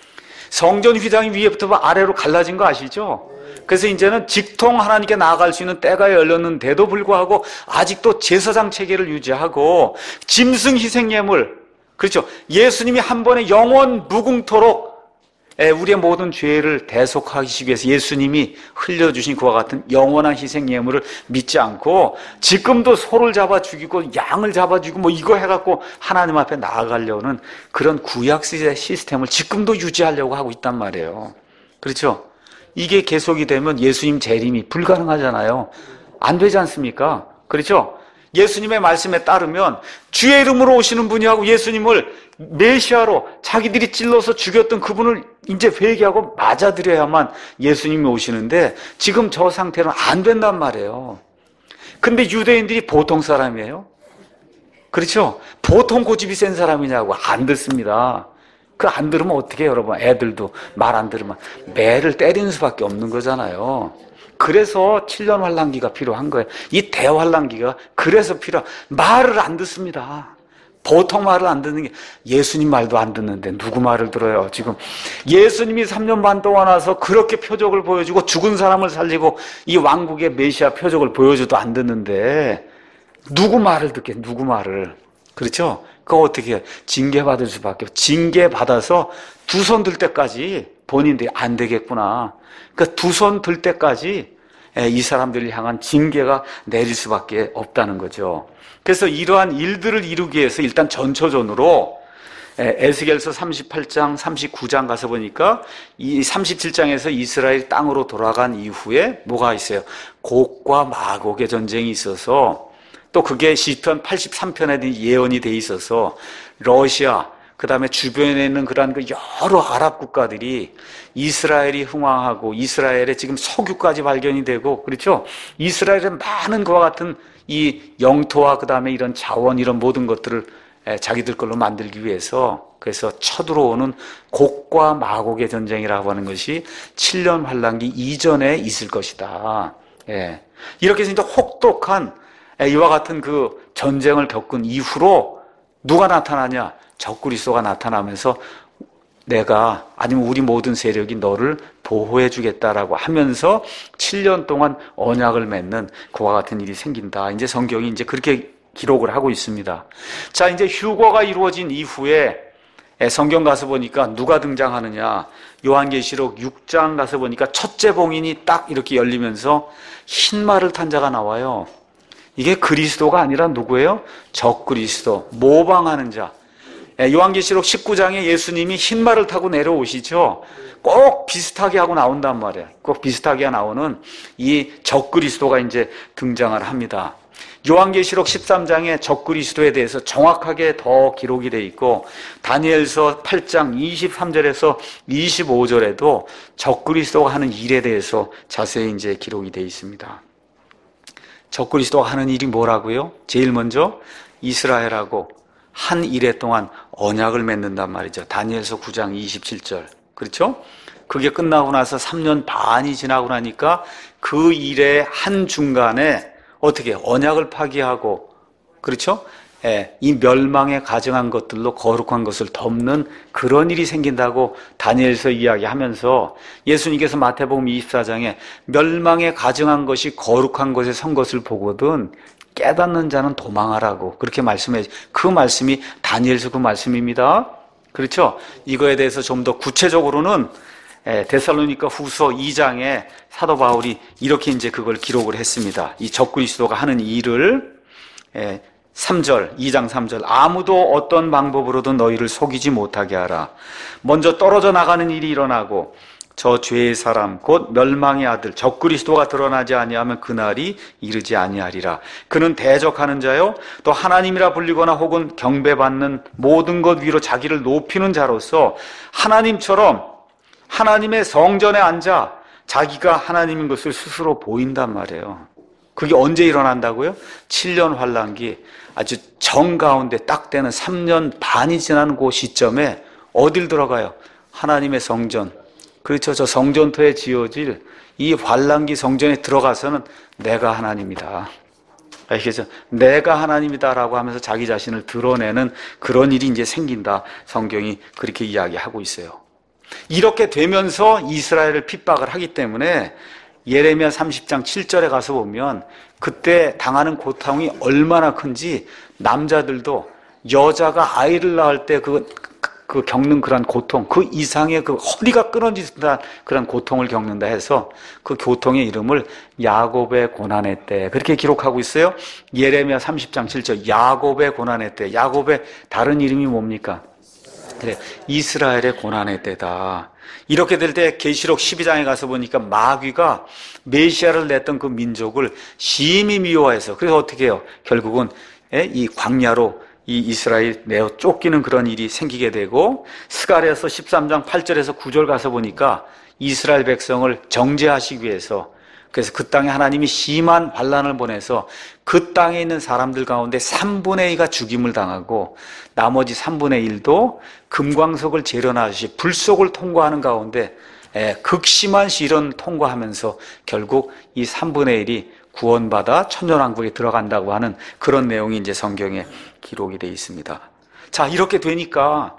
성전 휘장이 위에부터 아래로 갈라진 거 아시죠? 그래서 이제는 직통 하나님께 나아갈 수 있는 때가 열렸는데도 불구하고 아직도 제사장 체계를 유지하고 짐승 희생예물, 그렇죠? 예수님이 한 번에 영원 무궁토록 우리의 모든 죄를 대속하시기 위해서 예수님이 흘려주신 그와 같은 영원한 희생예물을 믿지 않고 지금도 소를 잡아 죽이고 양을 잡아 죽이고 뭐 이거 해갖고 하나님 앞에 나아가려는 그런 구약 시스템을 지금도 유지하려고 하고 있단 말이에요. 그렇죠? 이게 계속이 되면 예수님 재림이 불가능하잖아요. 안 되지 않습니까? 그렇죠? 예수님의 말씀에 따르면 주의 이름으로 오시는 분이하고 예수님을 메시아로 자기들이 찔러서 죽였던 그분을 이제 회개하고 맞아들여야만 예수님이 오시는데 지금 저 상태는 안 된단 말이에요. 근데 유대인들이 보통 사람이에요? 그렇죠? 보통 고집이 센 사람이냐고 안 듣습니다. 그 안 들으면 어떻게 해요, 여러분? 애들도 말 안 들으면 매를 때리는 수밖에 없는 거잖아요. 그래서 칠 년 환란기가 필요한 거예요. 이 대환란기가 그래서 필요한, 말을 안 듣습니다. 보통 말을 안 듣는 게 예수님 말도 안 듣는데 누구 말을 들어요? 지금 예수님이 삼 년 반 동안 와서 그렇게 표적을 보여주고 죽은 사람을 살리고 이 왕국의 메시아 표적을 보여줘도 안 듣는데 누구 말을 듣겠, 누구 말을. 그렇죠? 그거 어떻게 해요? 징계받을 수밖에 없어요. 징계받아서 두 손 들 때까지 본인들이 안 되겠구나. 그러니까 두 손 들 때까지 이 사람들을 향한 징계가 내릴 수밖에 없다는 거죠. 그래서 이러한 일들을 이루기 위해서 일단 전초전으로 에스겔서 삼십팔 장, 삼십구 장 가서 보니까 이 삼십칠 장에서 이스라엘 땅으로 돌아간 이후에 뭐가 있어요? 곡과 마곡의 전쟁이 있어서 또 그게 시편 팔십삼 편에 예언이 돼 있어서 러시아, 그 다음에 주변에 있는 그러한 그 여러 아랍 국가들이 이스라엘이 흥왕하고 이스라엘에 지금 석유까지 발견이 되고, 그렇죠? 이스라엘의 많은 그와 같은 이 영토와 그 다음에 이런 자원, 이런 모든 것들을 자기들 걸로 만들기 위해서, 그래서 쳐들어오는 곡과 마곡의 전쟁이라고 하는 것이 칠 년 환란기 이전에 있을 것이다. 예. 이렇게 해서 이제 혹독한 이와 같은 그 전쟁을 겪은 이후로 누가 나타나냐? 적그리스도가 나타나면서 내가, 아니면 우리 모든 세력이 너를 보호해 주겠다라고 하면서 칠 년 동안 언약을 맺는 그와 같은 일이 생긴다. 이제 성경이 이제 그렇게 기록을 하고 있습니다. 자, 이제 휴거가 이루어진 이후에 성경 가서 보니까 누가 등장하느냐? 요한계시록 육 장 가서 보니까 첫째 봉인이 딱 이렇게 열리면서 흰 말을 탄 자가 나와요. 이게 그리스도가 아니라 누구예요? 적그리스도, 모방하는 자. 요한계시록 십구 장에 예수님이 흰 말을 타고 내려오시죠. 꼭 비슷하게 하고 나온단 말이에요. 꼭 비슷하게 나오는 이 적그리스도가 이제 등장을 합니다. 요한계시록 십삼 장에 적그리스도에 대해서 정확하게 더 기록이 되어 있고, 다니엘서 팔 장 이십삼 절에서 이십오 절에도 적그리스도가 하는 일에 대해서 자세히 이제 기록이 되어 있습니다. 적그리스도가 하는 일이 뭐라고요? 제일 먼저 이스라엘하고 한 일해 동안 언약을 맺는단 말이죠. 다니엘서 구 장 이십칠 절. 그렇죠? 그게 끝나고 나서 삼 년 반이 지나고 나니까 그 일의 한 중간에 어떻게 언약을 파기하고, 그렇죠? 예, 이 멸망에 가증한 것들로 거룩한 것을 덮는 그런 일이 생긴다고 다니엘서 이야기하면서, 예수님께서 마태복음 이십사 장에 멸망에 가증한 것이 거룩한 것에 선 것을 보거든 깨닫는 자는 도망하라고 그렇게 말씀해, 그 말씀이 다니엘서 그 말씀입니다. 그렇죠? 이거에 대해서 좀 더 구체적으로는 데살로니가 후서 이 장에 사도 바울이 이렇게 이제 그걸 기록을 했습니다. 이 적그리스도가 하는 일을 삼 절, 이 장 삼 절. 아무도 어떤 방법으로도 너희를 속이지 못하게 하라. 먼저 떨어져 나가는 일이 일어나고 저 죄의 사람 곧 멸망의 아들 적그리스도가 드러나지 아니하면 그날이 이르지 아니하리라. 그는 대적하는 자요 또 하나님이라 불리거나 혹은 경배받는 모든 것 위로 자기를 높이는 자로서 하나님처럼 하나님의 성전에 앉아 자기가 하나님인 것을 스스로 보인단 말이에요. 그게 언제 일어난다고요? 칠 년 환란기 아주 정가운데 딱 되는 삼 년 반이 지난 그 시점에 어딜 들어가요? 하나님의 성전. 그렇죠. 저 성전터에 지어질 이 환란기 성전에 들어가서는 내가 하나님이다. 그래서 내가 하나님이다라고 하면서 자기 자신을 드러내는 그런 일이 이제 생긴다. 성경이 그렇게 이야기하고 있어요. 이렇게 되면서 이스라엘을 핍박을 하기 때문에 예레미야 삼십 장 칠 절에 가서 보면 그때 당하는 고통이 얼마나 큰지, 남자들도 여자가 아이를 낳을 때 그 그 겪는 그런 고통, 그 이상의 그 허리가 끊어진다 그런 고통을 겪는다 해서 그 고통의 이름을 야곱의 고난의 때 그렇게 기록하고 있어요. 예레미야 삼십 장 칠 절 야곱의 고난의 때. 야곱의 다른 이름이 뭡니까? 그래, 이스라엘의 고난의 때다. 이렇게 될 때 계시록 십이 장에 가서 보니까 마귀가 메시아를 냈던 그 민족을 심히 미워해서, 그래서 어떻게 해요? 결국은 이 광야로 이 이스라엘 내어 쫓기는 그런 일이 생기게 되고, 스가랴서 십삼 장 팔 절에서 구 절 가서 보니까 이스라엘 백성을 정죄하시기 위해서, 그래서 그 땅에 하나님이 심한 환란을 보내서 그 땅에 있는 사람들 가운데 삼분의 이가 죽임을 당하고 나머지 삼분의 일도 금광석을 재련하듯이 불속을 통과하는 가운데 극심한 시련을 통과하면서 결국 이 삼분의 일이 구원받아 천년왕국에 들어간다고 하는 그런 내용이 이제 성경에 기록이 되어 있습니다. 자, 이렇게 되니까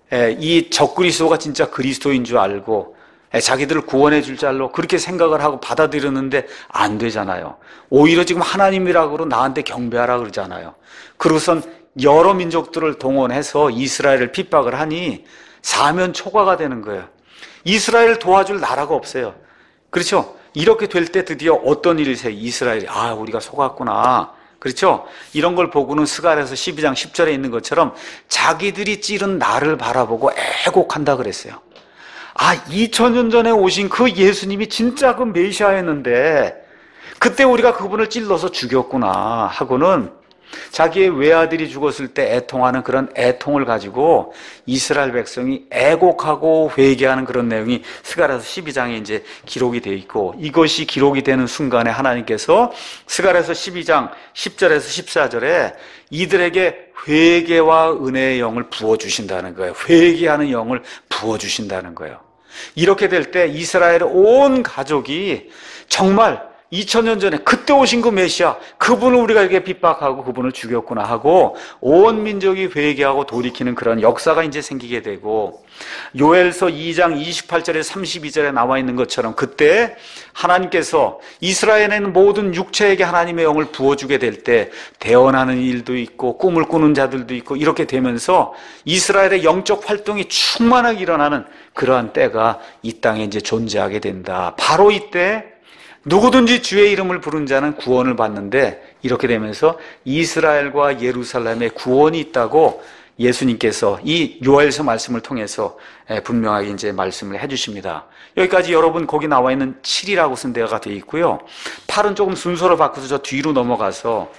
이 적그리스도가 진짜 그리스도인 줄 알고 자기들을 구원해 줄 자로 그렇게 생각을 하고 받아들였는데 안 되잖아요. 오히려 지금 하나님이라고 나한테 경배하라 그러잖아요. 그러고선 여러 민족들을 동원해서 이스라엘을 핍박을 하니 사면 초과가 되는 거예요. 이스라엘을 도와줄 나라가 없어요. 그렇죠? 이렇게 될 때 드디어 어떤 일이 있어요? 이스라엘이 아 우리가 속았구나. 그렇죠? 이런 걸 보고는 스가랴서 십이 장 십 절에 있는 것처럼 자기들이 찌른 나를 바라보고 애곡한다 그랬어요. 아 이천 년 전에 오신 그 예수님이 진짜 그 메시아였는데 그때 우리가 그분을 찔러서 죽였구나 하고는 자기의 외아들이 죽었을 때 애통하는 그런 애통을 가지고 이스라엘 백성이 애곡하고 회개하는 그런 내용이 스가랴서 십이 장에 이제 기록이 되어 있고, 이것이 기록이 되는 순간에 하나님께서 스가랴서 십이 장 십 절에서 십사 절에 이들에게 회개와 은혜의 영을 부어주신다는 거예요. 회개하는 영을 부어주신다는 거예요. 이렇게 될 때 이스라엘의 온 가족이 정말 이천 년 전에 그때 오신 그 메시아, 그분을 우리가 이렇게 핍박하고 그분을 죽였구나 하고 온 민족이 회개하고 돌이키는 그런 역사가 이제 생기게 되고, 요엘서 이 장 이십팔 절에 삼십이 절에 나와 있는 것처럼 그때 하나님께서 이스라엘에 있는 모든 육체에게 하나님의 영을 부어주게 될 때 대언하는 일도 있고 꿈을 꾸는 자들도 있고 이렇게 되면서 이스라엘의 영적 활동이 충만하게 일어나는 그러한 때가 이 땅에 이제 존재하게 된다. 바로 이때 누구든지 주의 이름을 부른 자는 구원을 받는데, 이렇게 되면서 이스라엘과 예루살렘에 구원이 있다고 예수님께서 이 요엘서 말씀을 통해서 분명하게 이제 말씀을 해주십니다. 여기까지 여러분 거기 나와 있는 칠이라고 쓴 데가 되어 있고요. 팔은 조금 순서를 바꿔서 저 뒤로 넘어가서,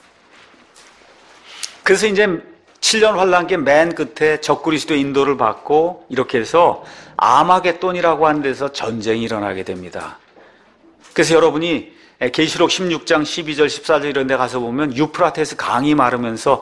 그래서 이제 칠 년 환란기 맨 끝에 적그리스도의 인도를 받고 이렇게 해서 아마겟돈이라고 하는 데서 전쟁이 일어나게 됩니다. 그래서 여러분이 계시록 십육 장 십이 절 십사 절 이런 데 가서 보면 유프라테스 강이 마르면서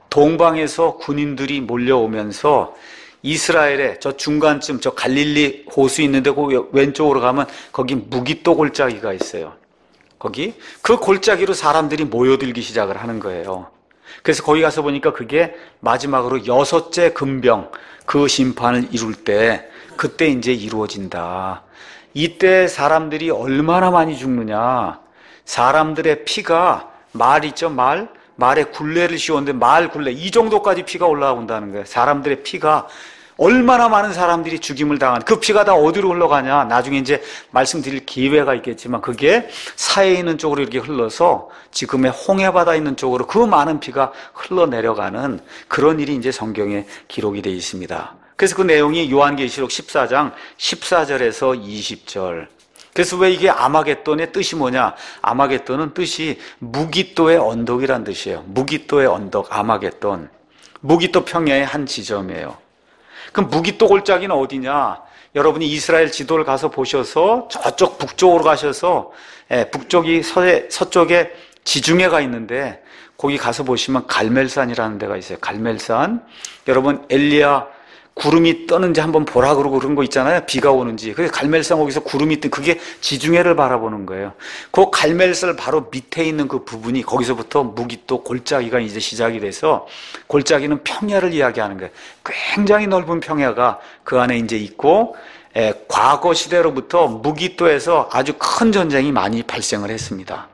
동방에서 군인들이 몰려오면서 이스라엘의 저 중간쯤 저 갈릴리 호수 있는데 그 왼쪽으로 가면 거기 무기또 골짜기가 있어요. 거기 그 골짜기로 사람들이 모여들기 시작을 하는 거예요. 그래서 거기 가서 보니까 그게 마지막으로 여섯째 금병 그 심판을 이룰 때 그때 이제 이루어진다. 이때 사람들이 얼마나 많이 죽느냐. 사람들의 피가 말 있죠, 말? 말에 굴레를 씌웠는데 말 굴레 이 정도까지 피가 올라온다는 거예요. 사람들의 피가 얼마나 많은 사람들이 죽임을 당한, 그 피가 다 어디로 흘러가냐. 나중에 이제 말씀드릴 기회가 있겠지만 그게 사해 있는 쪽으로 이렇게 흘러서 지금의 홍해바다 있는 쪽으로 그 많은 피가 흘러내려가는 그런 일이 이제 성경에 기록이 되어 있습니다. 그래서 그 내용이 요한계시록 십사 장 십사 절에서 이십 절. 그래서 왜 이게 아마겟돈의 뜻이 뭐냐? 아마겟돈은 뜻이 무기또의 언덕이란 뜻이에요. 무기또의 언덕, 아마겟돈. 무기또 평야의 한 지점이에요. 그럼 무기또 골짜기는 어디냐? 여러분이 이스라엘 지도를 가서 보셔서 저쪽 북쪽으로 가셔서, 예, 북쪽이 서해, 서쪽에 지중해가 있는데 거기 가서 보시면 갈멜산이라는 데가 있어요. 갈멜산. 여러분 엘리야 구름이 떠는지 한번 보라 그러고 그런 거 있잖아요. 비가 오는지. 그래서 갈멜산 거기서 구름이 뜬, 그게 지중해를 바라보는 거예요. 그 갈멜산 바로 밑에 있는 그 부분이, 거기서부터 무기또 골짜기가 이제 시작이 돼서, 골짜기는 평야를 이야기하는 거예요. 굉장히 넓은 평야가 그 안에 이제 있고, 에, 과거 시대로부터 무기또에서 아주 큰 전쟁이 많이 발생을 했습니다.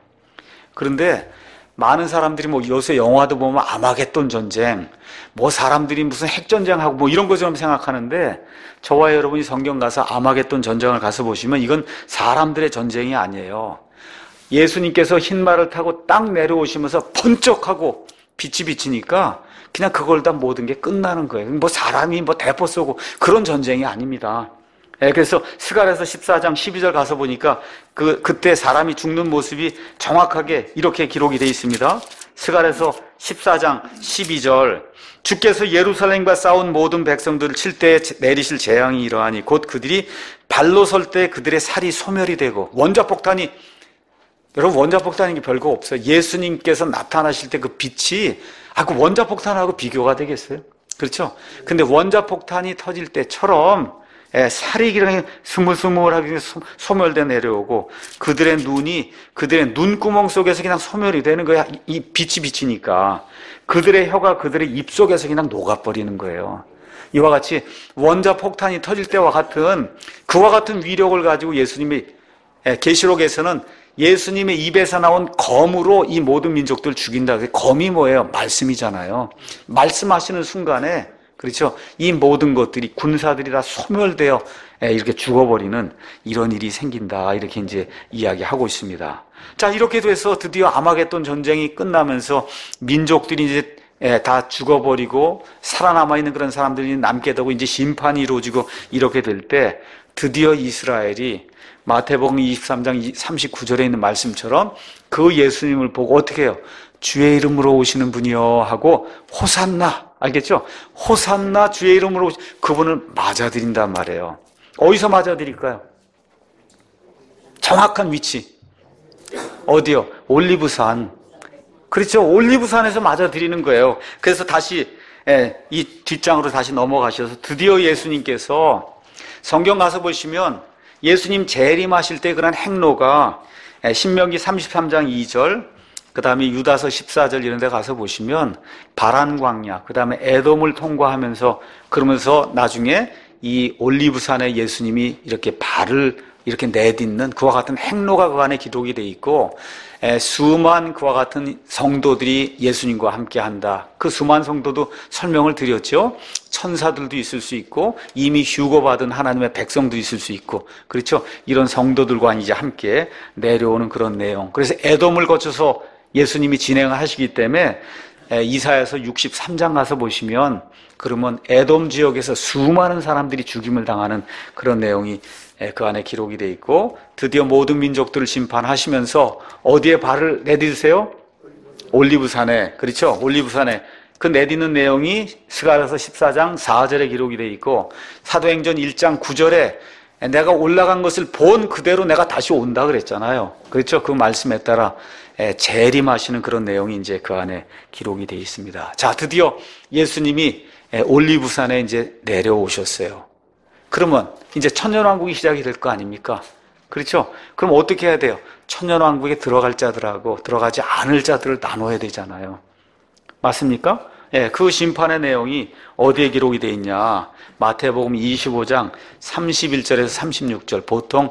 그런데 많은 사람들이 뭐 요새 영화도 보면 아마겟돈 전쟁, 뭐 사람들이 무슨 핵전쟁하고 뭐 이런 것처럼 생각하는데, 저와 여러분이 성경 가서 아마겟돈 전쟁을 가서 보시면 이건 사람들의 전쟁이 아니에요. 예수님께서 흰 말을 타고 딱 내려오시면서 번쩍하고 빛이 비치니까 그냥 그걸 다 모든 게 끝나는 거예요. 뭐 사람이 뭐 대포 쏘고 그런 전쟁이 아닙니다. 예, 그래서 스가랴서 십사 장 십이 절 가서 보니까 그, 그때 사람이 죽는 모습이 정확하게 이렇게 기록이 되어 있습니다. 스가랴서 십사 장 십이 절. 주께서 예루살렘과 싸운 모든 백성들을 칠 때에 내리실 재앙이 이러하니 곧 그들이 발로 설 때 그들의 살이 소멸이 되고, 원자폭탄이, 여러분 원자폭탄인 게 별거 없어요. 예수님께서 나타나실 때 그 빛이, 아, 그 원자폭탄하고 비교가 되겠어요? 그렇죠? 근데 원자폭탄이 터질 때처럼 예, 살이 그냥 스물스물하게 소멸돼 내려오고, 그들의 눈이, 그들의 눈구멍 속에서 그냥 소멸이 되는 거야. 이 빛이 비치니까. 그들의 혀가 그들의 입 속에서 그냥 녹아버리는 거예요. 이와 같이 원자폭탄이 터질 때와 같은, 그와 같은 위력을 가지고 예수님이, 예, 계시록에서는 예수님의 입에서 나온 검으로 이 모든 민족들을 죽인다. 검이 뭐예요? 말씀이잖아요. 말씀하시는 순간에, 그렇죠? 이 모든 것들이, 군사들이 다 소멸되어 이렇게 죽어버리는 이런 일이 생긴다. 이렇게 이제 이야기하고 있습니다. 자, 이렇게 돼서 드디어 아마겟돈 전쟁이 끝나면서 민족들이 이제 다 죽어버리고 살아남아 있는 그런 사람들이 남게 되고 이제 심판이 이루어지고 이렇게 될 때 드디어 이스라엘이 마태복음 이십삼 장 삼십구 절에 있는 말씀처럼 그 예수님을 보고 어떻게 해요? 주의 이름으로 오시는 분이요 하고 호산나, 알겠죠? 호산나 주의 이름으로 오시, 그분을 맞아들인단 말이에요. 어디서 맞아들일까요? 정확한 위치. 어디요? 올리브산. 그렇죠. 올리브산에서 맞아들이는 거예요. 그래서 다시 이 뒷장으로 다시 넘어가셔서 드디어 예수님께서 성경 가서 보시면 예수님 재림하실 때 그런 행로가 신명기 삼십삼 장 이 절, 그 다음에 유다서 십사 절 이런 데 가서 보시면 바란 광야, 그 다음에 에돔을 통과하면서 그러면서 나중에 이 올리브산에 예수님이 이렇게 발을 이렇게 내딛는 그와 같은 행로가 그 안에 기록이 돼 있고, 수만 그와 같은 성도들이 예수님과 함께 한다. 그 수만 성도도 설명을 드렸죠. 천사들도 있을 수 있고 이미 휴거받은 하나님의 백성도 있을 수 있고, 그렇죠. 이런 성도들과 이제 함께 내려오는 그런 내용. 그래서 에돔을 거쳐서 예수님이 진행을 하시기 때문에 이사야서 육십삼 장 가서 보시면 그러면 에돔 지역에서 수많은 사람들이 죽임을 당하는 그런 내용이 그 안에 기록이 되어 있고, 드디어 모든 민족들을 심판하시면서 어디에 발을 내딛으세요? 올리브산에. 그렇죠? 올리브산에. 그 내딛는 내용이 스가랴서 십사 장 사 절에 기록이 되어 있고, 사도행전 일 장 구 절에 내가 올라간 것을 본 그대로 내가 다시 온다 그랬잖아요. 그렇죠? 그 말씀에 따라 재림하시는 그런 내용이 이제 그 안에 기록이 되어 있습니다. 자, 드디어 예수님이 올리브산에 이제 내려오셨어요. 그러면 이제 천년왕국이 시작이 될 거 아닙니까? 그렇죠? 그럼 어떻게 해야 돼요? 천년왕국에 들어갈 자들하고 들어가지 않을 자들을 나눠야 되잖아요. 맞습니까? 예, 그 심판의 내용이 어디에 기록이 되어 있냐? 마태복음 이십오 장 삼십일 절에서 삼십육 절, 보통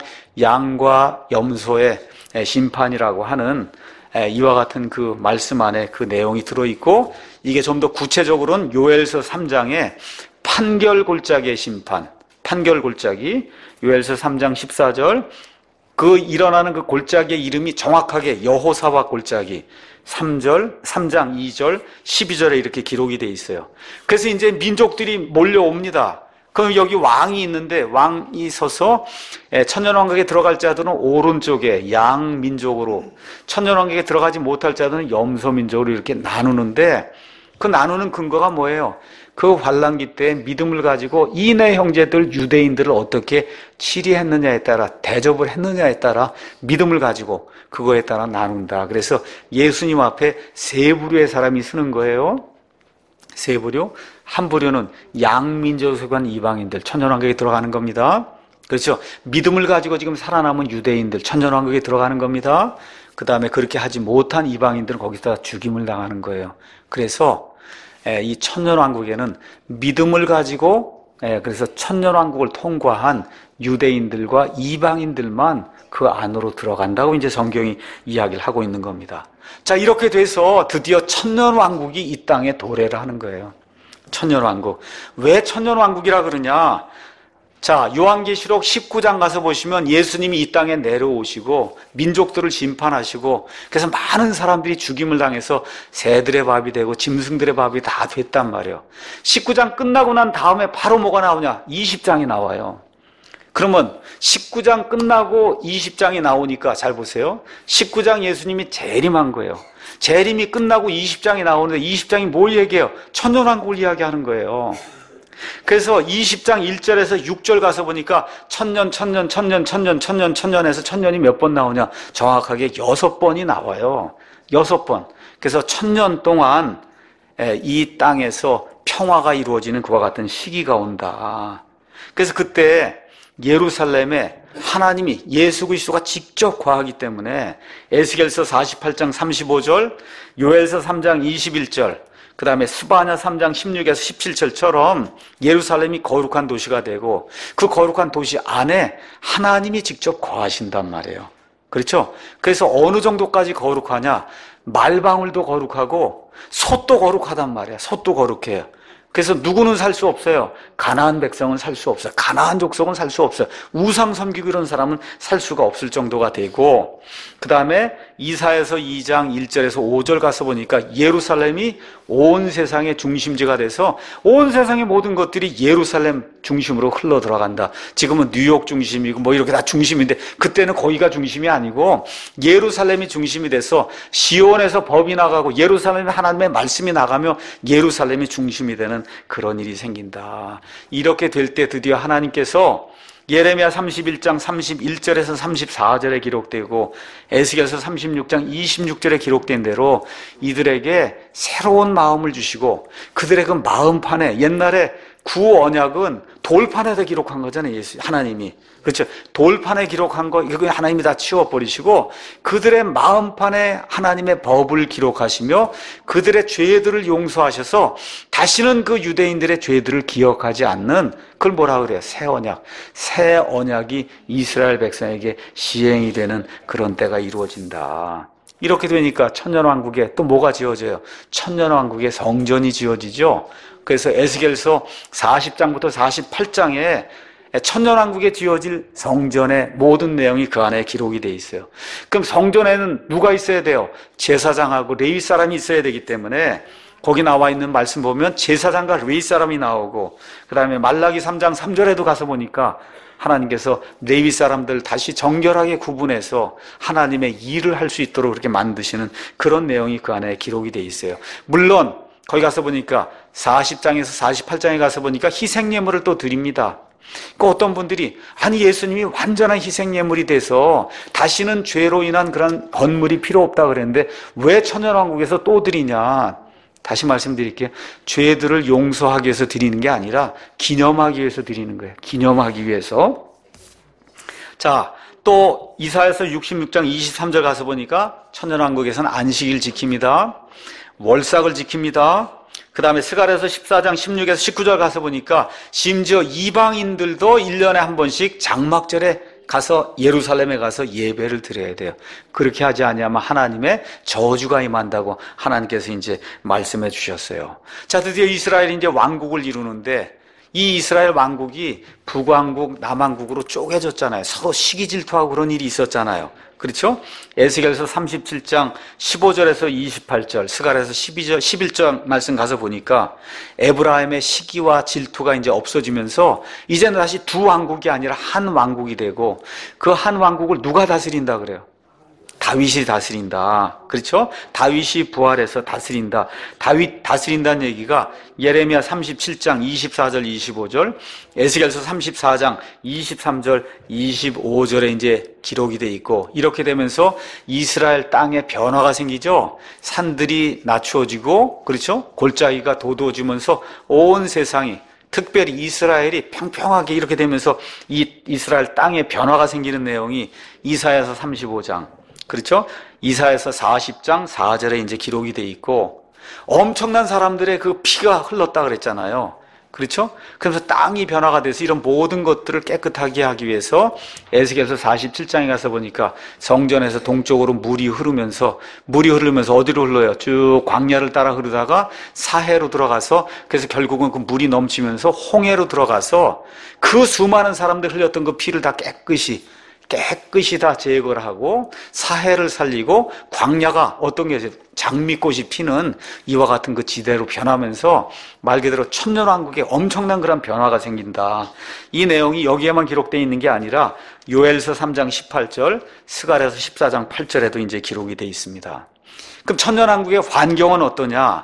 양과 염소의 심판이라고 하는 이와 같은 그 말씀 안에 그 내용이 들어있고, 이게 좀 더 구체적으로는 요엘서 삼 장에 판결 골짜기의 심판, 판결 골짜기, 요엘서 삼 장 십사 절, 그 일어나는 그 골짜기의 이름이 정확하게 여호사밧 골짜기, 삼 절, 삼 장 이 절, 십이 절에 이렇게 기록이 돼 있어요. 그래서 이제 민족들이 몰려옵니다. 그럼 여기 왕이 있는데 왕이 서서 천년왕국에 들어갈 자들은 오른쪽에 양 민족으로, 천년왕국에 들어가지 못할 자들은 염소 민족으로 이렇게 나누는데, 그 나누는 근거가 뭐예요? 그 환란기 때 믿음을 가지고 이내 형제들 유대인들을 어떻게 치리했느냐에 따라, 대접을 했느냐에 따라 믿음을 가지고 그거에 따라 나눈다. 그래서 예수님 앞에 세 부류의 사람이 서는 거예요. 세 부류. 한 부류는 양민족에 속한 이방인들, 천년왕국에 들어가는 겁니다. 그렇죠? 믿음을 가지고 지금 살아남은 유대인들, 천년왕국에 들어가는 겁니다. 그 다음에 그렇게 하지 못한 이방인들은 거기서 죽임을 당하는 거예요. 그래서 이 천년왕국에는 믿음을 가지고, 그래서 천년왕국을 통과한 유대인들과 이방인들만 그 안으로 들어간다고 이제 성경이 이야기를 하고 있는 겁니다. 자, 이렇게 돼서 드디어 천년왕국이 이 땅에 도래를 하는 거예요. 천년왕국. 왜 천년왕국이라 그러냐? 자, 요한계시록 십구 장 가서 보시면 예수님이 이 땅에 내려오시고 민족들을 심판하시고, 그래서 많은 사람들이 죽임을 당해서 새들의 밥이 되고 짐승들의 밥이 다 됐단 말이에요. 십구 장 끝나고 난 다음에 바로 뭐가 나오냐? 이십 장이 나와요. 그러면 십구 장 끝나고 이십 장이 나오니까 잘 보세요. 십구 장 예수님이 재림한 거예요. 재림이 끝나고 이십 장이 나오는데 이십 장이 뭘 얘기해요? 천년왕국을 이야기하는 거예요. 그래서 이십 장 일 절에서 육 절 가서 보니까 천년, 천년, 천년, 천년, 천년, 천년에서 천년이 몇 번 나오냐? 정확하게 여섯 번이 나와요. 여섯 번. 그래서 천년 동안 이 땅에서 평화가 이루어지는 그와 같은 시기가 온다. 그래서 그때 예루살렘에 하나님이, 예수 그리스도가 직접 거하기 때문에 에스겔서 사십팔 장 삼십오 절, 요엘서 삼 장 이십일 절, 그 다음에 스바냐 삼 장 십육에서 십칠 절처럼 예루살렘이 거룩한 도시가 되고, 그 거룩한 도시 안에 하나님이 직접 거하신단 말이에요. 그렇죠? 그래서 어느 정도까지 거룩하냐? 말방울도 거룩하고 솥도 거룩하단 말이야. 솥도 거룩해요. 그래서 누구는 살 수 없어요. 가나안 백성은 살 수 없어요. 가나안 족속은 살 수 없어요. 우상 섬기고 이런 사람은 살 수가 없을 정도가 되고, 그 다음에 이사야서 이 장 일 절에서 오 절 가서 보니까 예루살렘이 온 세상의 중심지가 돼서 온 세상의 모든 것들이 예루살렘 중심으로 흘러 들어간다. 지금은 뉴욕 중심이고 뭐 이렇게 다 중심인데 그때는 거기가 중심이 아니고 예루살렘이 중심이 돼서 시온에서 법이 나가고 예루살렘에 하나님의 말씀이 나가며 예루살렘이 중심이 되는 그런 일이 생긴다. 이렇게 될 때 드디어 하나님께서 예레미야 삼십일 장 삼십일 절에서 삼십사 절에 기록되고 에스겔서 삼십육 장 이십육 절에 기록된 대로 이들에게 새로운 마음을 주시고 그들의 그 마음판에, 옛날에 구언약은 돌판에다 기록한 거잖아요. 예수 하나님이. 그렇죠. 돌판에 기록한 거 이거 하나님이 다 치워버리시고 그들의 마음판에 하나님의 법을 기록하시며 그들의 죄들을 용서하셔서 다시는 그 유대인들의 죄들을 기억하지 않는, 그걸 뭐라 그래요? 새 언약. 새 언약이 이스라엘 백성에게 시행이 되는 그런 때가 이루어진다. 이렇게 되니까 천년왕국에 또 뭐가 지어져요? 천년왕국에 성전이 지어지죠. 그래서 에스겔서 사십 장부터 사십팔 장에 천년왕국에 지어질 성전의 모든 내용이 그 안에 기록이 돼 있어요. 그럼 성전에는 누가 있어야 돼요? 제사장하고 레위 사람이 있어야 되기 때문에 거기 나와 있는 말씀 보면 제사장과 레위 사람이 나오고, 그 다음에 말라기 삼 장 삼 절에도 가서 보니까 하나님께서 레위 사람들 다시 정결하게 구분해서 하나님의 일을 할 수 있도록 그렇게 만드시는 그런 내용이 그 안에 기록이 돼 있어요. 물론 거기 가서 보니까 사십 장에서 사십팔 장에 가서 보니까 희생예물을 또 드립니다. 그 어떤 분들이 아니 예수님이 완전한 희생예물이 돼서 다시는 죄로 인한 그런 건물이 필요 없다 그랬는데 왜 천년왕국에서 또 드리냐? 다시 말씀드릴게요. 죄들을 용서하기 위해서 드리는 게 아니라 기념하기 위해서 드리는 거예요. 기념하기 위해서. 자, 또 이사야서 육십육 장 이십삼 절 가서 보니까 천년왕국에서는 안식일 지킵니다. 월삭을 지킵니다. 그 다음에 스가랴서 십사 장 십육에서 십구 절 가서 보니까 심지어 이방인들도 일 년에 한 번씩 장막절에 가서 예루살렘에 가서 예배를 드려야 돼요. 그렇게 하지 아니하면 하나님의 저주가 임한다고 하나님께서 이제 말씀해 주셨어요. 자, 드디어 이스라엘이 이제 왕국을 이루는데 이 이스라엘 왕국이 북왕국, 남왕국으로 쪼개졌잖아요. 서로 시기 질투하고 그런 일이 있었잖아요. 그렇죠? 에스겔서 삼십칠 장 십오 절에서 이십팔 절, 스가랴서 십이 절, 십일 절 말씀 가서 보니까 에브라임의 시기와 질투가 이제 없어지면서 이제는 다시 두 왕국이 아니라 한 왕국이 되고 그 한 왕국을 누가 다스린다 그래요? 다윗이 다스린다. 그렇죠? 다윗이 부활해서 다스린다. 다윗 다스린다는 얘기가 예레미야 삼십칠 장 이십사 절 이십오 절, 에스겔서 삼십사 장 이십삼 절 이십오 절에 이제 기록이 돼 있고, 이렇게 되면서 이스라엘 땅에 변화가 생기죠. 산들이 낮추어지고, 그렇죠? 골짜기가 돋워지면서 온 세상이, 특별히 이스라엘이 평평하게 이렇게 되면서 이 이스라엘 땅에 변화가 생기는 내용이 이사야서 삼십오 장, 그렇죠? 이사야서 사십 장 사 절에 이제 기록이 돼 있고, 엄청난 사람들의 그 피가 흘렀다 그랬잖아요. 그렇죠? 그래서 땅이 변화가 돼서 이런 모든 것들을 깨끗하게 하기 위해서 에스겔서 사십칠 장에 가서 보니까 성전에서 동쪽으로 물이 흐르면서, 물이 흐르면서 어디로 흘러요? 쭉 광야를 따라 흐르다가 사해로 들어가서, 그래서 결국은 그 물이 넘치면서 홍해로 들어가서 그 수많은 사람들 흘렸던 그 피를 다 깨끗이 깨끗이 다 제거를 하고 사해를 살리고 광야가 어떤 게 장미꽃이 피는 이와 같은 그 지대로 변하면서 말 그대로 천년왕국에 엄청난 그런 변화가 생긴다. 이 내용이 여기에만 기록되어 있는 게 아니라 요엘서 삼 장 십팔 절, 스가랴서 십사 장 팔 절에도 이제 기록이 되어 있습니다. 그럼 천년왕국의 환경은 어떠냐?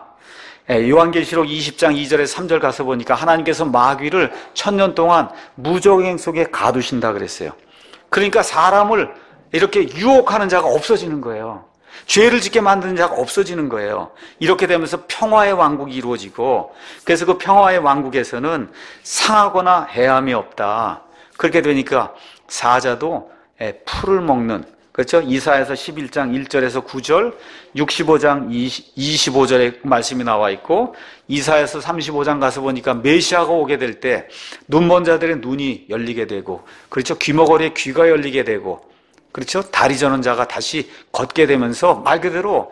요한계시록 이십 장 이 절에서 삼 절 가서 보니까 하나님께서 마귀를 천년 동안 무적행 속에 가두신다 그랬어요. 그러니까 사람을 이렇게 유혹하는 자가 없어지는 거예요. 죄를 짓게 만드는 자가 없어지는 거예요. 이렇게 되면서 평화의 왕국이 이루어지고, 그래서 그 평화의 왕국에서는 상하거나 해함이 없다. 그렇게 되니까 사자도 풀을 먹는, 그렇죠? 이사야서 십일 장 일 절에서 구 절, 육십오 장 이십오 절에 말씀이 나와 있고, 이사야서 삼십오 장 가서 보니까 메시아가 오게 될 때 눈먼 자들의 눈이 열리게 되고, 그렇죠? 귀머거리의 귀가 열리게 되고, 그렇죠? 다리 저는 자가 다시 걷게 되면서 말 그대로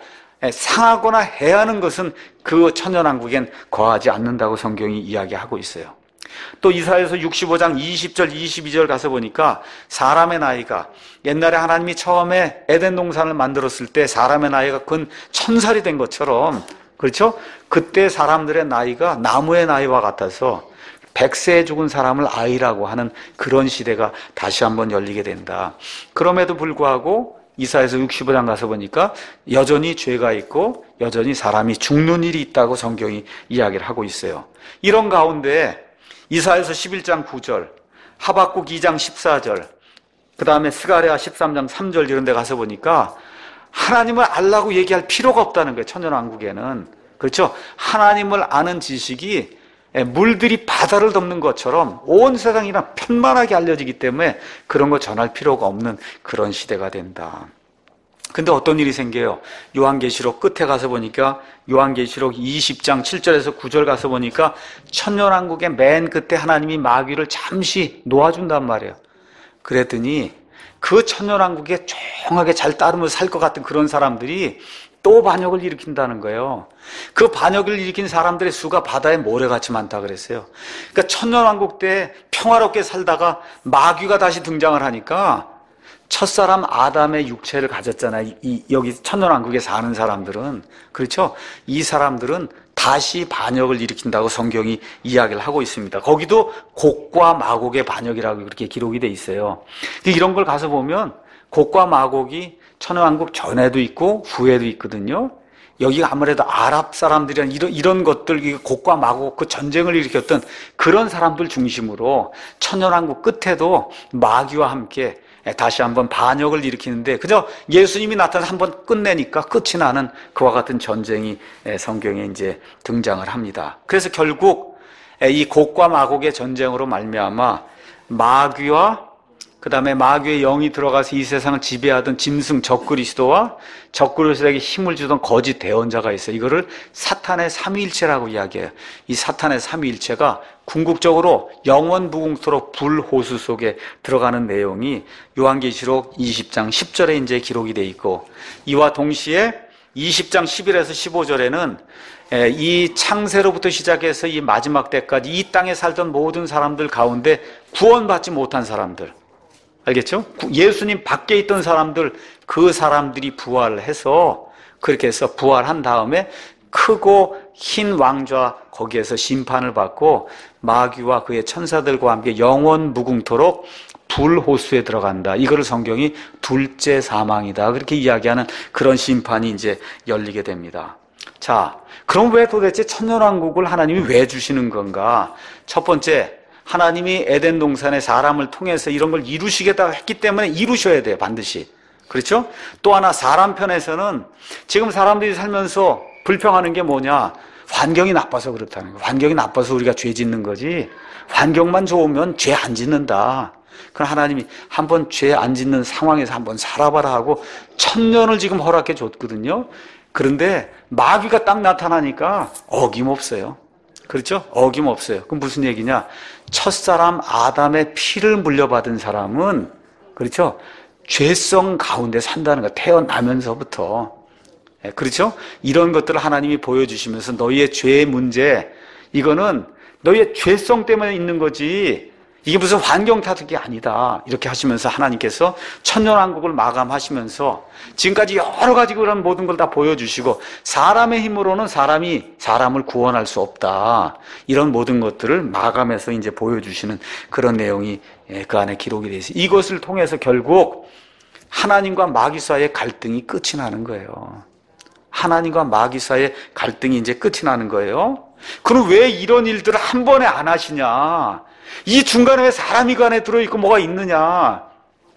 상하거나 해하는 것은 그 천년왕국엔 거하지 않는다고 성경이 이야기하고 있어요. 또 이사야서 육십오 장 이십 절 이십이 절 가서 보니까 사람의 나이가 옛날에 하나님이 처음에 에덴 동산을 만들었을 때 사람의 나이가 근 천살이 된 것처럼, 그렇죠? 그때 사람들의 나이가 나무의 나이와 같아서 백세에 죽은 사람을 아이라고 하는 그런 시대가 다시 한번 열리게 된다. 그럼에도 불구하고 이사야서 육십오 장 가서 보니까 여전히 죄가 있고 여전히 사람이 죽는 일이 있다고 성경이 이야기를 하고 있어요. 이런 가운데 이사야서 십일 장 구 절, 하박국 이 장 십사 절, 그 다음에 스가랴 십삼 장 삼 절 이런 데 가서 보니까 하나님을 알라고 얘기할 필요가 없다는 거예요. 천년왕국에는. 그렇죠? 하나님을 아는 지식이 물들이 바다를 덮는 것처럼 온 세상이랑 편만하게 알려지기 때문에 그런 거 전할 필요가 없는 그런 시대가 된다. 근데 어떤 일이 생겨요? 요한계시록 끝에 가서 보니까 요한계시록 이십 장 칠 절에서 구 절 가서 보니까 천년왕국의 맨 끝에 하나님이 마귀를 잠시 놓아준단 말이에요. 그랬더니 그 천년왕국에 조용하게 잘 따르면서 살 것 같은 그런 사람들이 또 반역을 일으킨다는 거예요. 그 반역을 일으킨 사람들의 수가 바다에 모래같이 많다 그랬어요. 그러니까 천년왕국 때 평화롭게 살다가 마귀가 다시 등장을 하니까 첫사람 아담의 육체를 가졌잖아요. 이, 여기 천년왕국에 사는 사람들은. 그렇죠? 이 사람들은 다시 반역을 일으킨다고 성경이 이야기를 하고 있습니다. 거기도 곡과 마곡의 반역이라고 그렇게 기록이 돼 있어요. 이런 걸 가서 보면 곡과 마곡이 천년왕국 전에도 있고 후에도 있거든요. 여기가 아무래도 아랍 사람들이란 이런, 이런 것들, 곡과 마곡 그 전쟁을 일으켰던 그런 사람들 중심으로 천년왕국 끝에도 마귀와 함께 다시 한번 반역을 일으키는데 그저 예수님이 나타나서 한번 끝내니까 끝이 나는 그와 같은 전쟁이 성경에 이제 등장을 합니다. 그래서 결국 이 곡과 마곡의 전쟁으로 말미암아 마귀와 그 다음에 마귀의 영이 들어가서 이 세상을 지배하던 짐승 적그리스도와 적그리스도에게 힘을 주던 거짓 대언자가 있어요. 이거를 사탄의 삼위일체라고 이야기해요. 이 사탄의 삼위일체가 궁극적으로 영원 무궁토록 불호수 속에 들어가는 내용이 요한계시록 이십 장 십 절에 이제 기록이 돼 있고, 이와 동시에 이십 장 십일에서 십오 절에는 이 창세로부터 시작해서 이 마지막 때까지 이 땅에 살던 모든 사람들 가운데 구원받지 못한 사람들, 알겠죠? 예수님 밖에 있던 사람들, 그 사람들이 부활을 해서 그렇게 해서 부활한 다음에 크고 흰 왕좌 거기에서 심판을 받고 마귀와 그의 천사들과 함께 영원 무궁토록 불호수에 들어간다. 이거를 성경이 둘째 사망이다. 그렇게 이야기하는 그런 심판이 이제 열리게 됩니다. 자, 그럼 왜 도대체 천년왕국을 하나님이 왜 주시는 건가? 첫 번째, 하나님이 에덴 동산에 사람을 통해서 이런 걸 이루시겠다고 했기 때문에 이루셔야 돼요, 반드시. 그렇죠? 또 하나, 사람 편에서는 지금 사람들이 살면서 불평하는 게 뭐냐? 환경이 나빠서 그렇다는 거예요. 환경이 나빠서 우리가 죄 짓는 거지, 환경만 좋으면 죄 안 짓는다. 그럼 하나님이 한번 죄 안 짓는 상황에서 한번 살아봐라 하고 천년을 지금 허락해 줬거든요. 그런데 마귀가 딱 나타나니까 어김없어요. 그렇죠? 어김없어요. 그럼 무슨 얘기냐? 첫사람 아담의 피를 물려받은 사람은, 그렇죠? 죄성 가운데 산다는 거, 태어나면서부터. 그렇죠? 이런 것들을 하나님이 보여주시면서 너희의 죄의 문제, 이거는 너희의 죄성 때문에 있는 거지 이게 무슨 환경 탓이 아니다. 이렇게 하시면서 하나님께서 천년왕국을 마감하시면서 지금까지 여러 가지 그런 모든 걸 다 보여주시고, 사람의 힘으로는 사람이 사람을 구원할 수 없다. 이런 모든 것들을 마감해서 이제 보여주시는 그런 내용이 그 안에 기록이 되어 있어요. 이것을 통해서 결국 하나님과 마귀 사이의 갈등이 끝이 나는 거예요. 하나님과 마귀 사이의 갈등이 이제 끝이 나는 거예요. 그럼 왜 이런 일들을 한 번에 안 하시냐? 이 중간에 왜 사람이 그 안에 들어있고 뭐가 있느냐?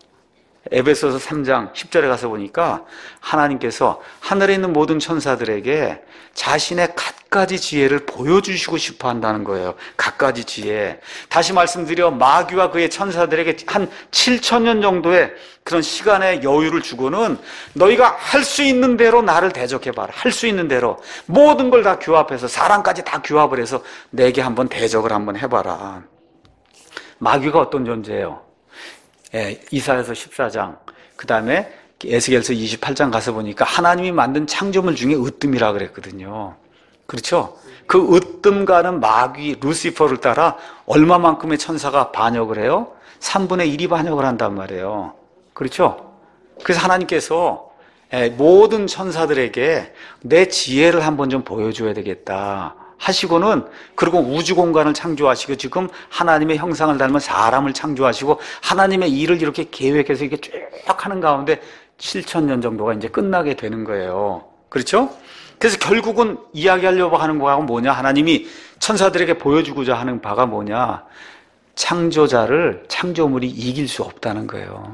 에베소서 삼 장 십 절에 가서 보니까 하나님께서 하늘에 있는 모든 천사들에게 자신의 갖가지 지혜를 보여주시고 싶어 한다는 거예요. 갖가지 지혜. 다시 말씀드려, 마귀와 그의 천사들에게 한 칠천 년 정도의 그런 시간의 여유를 주고는 너희가 할 수 있는 대로 나를 대적해봐라. 할 수 있는 대로 모든 걸 다 규합해서, 사람까지 다 규합을 해서 내게 한번 대적을 한번 해봐라. 마귀가 어떤 존재예요? 예, 이사야서 십사 장 그 다음에 에스겔서 이십팔 장 가서 보니까 하나님이 만든 창조물 중에 으뜸이라 그랬거든요. 그렇죠? 그 으뜸가는 마귀 루시퍼를 따라 얼마만큼의 천사가 반역을 해요? 삼분의 일이 반역을 한단 말이에요. 그렇죠? 그래서 하나님께서 모든 천사들에게 내 지혜를 한번 좀 보여줘야 되겠다 하시고는, 그리고 우주 공간을 창조하시고 지금 하나님의 형상을 닮은 사람을 창조하시고 하나님의 일을 이렇게 계획해서 이렇게 쭉 하는 가운데 칠천 년 정도가 이제 끝나게 되는 거예요. 그렇죠? 그래서 결국은 이야기하려고 하는 거하고 뭐냐? 하나님이 천사들에게 보여주고자 하는 바가 뭐냐? 창조자를, 창조물이 이길 수 없다는 거예요.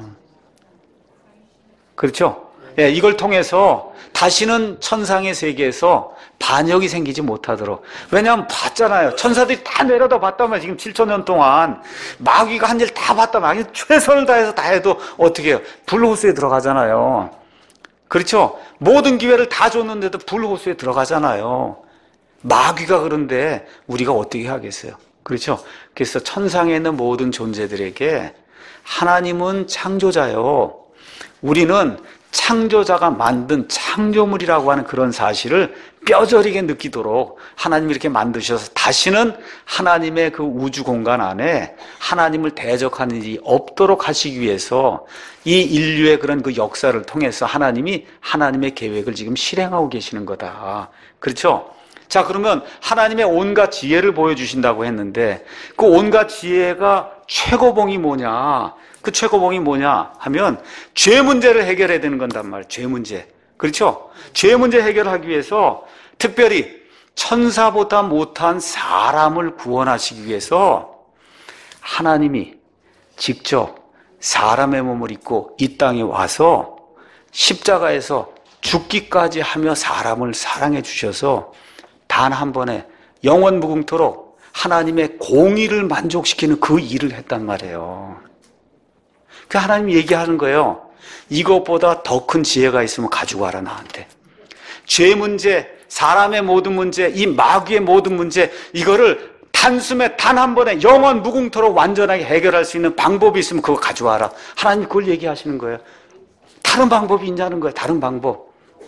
그렇죠? 예, 이걸 통해서 다시는 천상의 세계에서 반역이 생기지 못하도록. 왜냐하면 봤잖아요. 천사들이 다 내려다 봤단 말이에요. 지금 칠천 년 동안 마귀가 한 일 다 봤단 말이에요. 최선을 다해서 다 해도 어떻게 해요? 불호수에 들어가잖아요. 그렇죠? 모든 기회를 다 줬는데도 불호수에 들어가잖아요. 마귀가 그런데 우리가 어떻게 하겠어요? 그렇죠? 그래서 천상에 있는 모든 존재들에게 하나님은 창조자요, 우리는 창조자가 만든 창조물이라고 하는 그런 사실을 뼈저리게 느끼도록 하나님이 이렇게 만드셔서 다시는 하나님의 그 우주 공간 안에 하나님을 대적하는 일이 없도록 하시기 위해서 이 인류의 그런 그 역사를 통해서 하나님이 하나님의 계획을 지금 실행하고 계시는 거다. 그렇죠? 자, 그러면 하나님의 온갖 지혜를 보여주신다고 했는데 그 온갖 지혜가 최고봉이 뭐냐? 그 최고봉이 뭐냐 하면 죄 문제를 해결해야 되는 건단 말이에요. 죄 문제. 그렇죠? 죄 문제 해결하기 위해서 특별히 천사보다 못한 사람을 구원하시기 위해서 하나님이 직접 사람의 몸을 입고 이 땅에 와서 십자가에서 죽기까지 하며 사람을 사랑해 주셔서 단 한 번에 영원 무궁토록 하나님의 공의를 만족시키는 그 일을 했단 말이에요. 그 하나님이 얘기하는 거예요. 이것보다 더 큰 지혜가 있으면 가지고 와라 나한테. 죄 문제, 사람의 모든 문제, 이 마귀의 모든 문제, 이거를 단숨에 단 한 번에 영원 무궁토록 완전하게 해결할 수 있는 방법이 있으면 그거 가져와라. 하나님이 그걸 얘기하시는 거예요. 다른 방법이 있냐는 거예요. 다른 방법.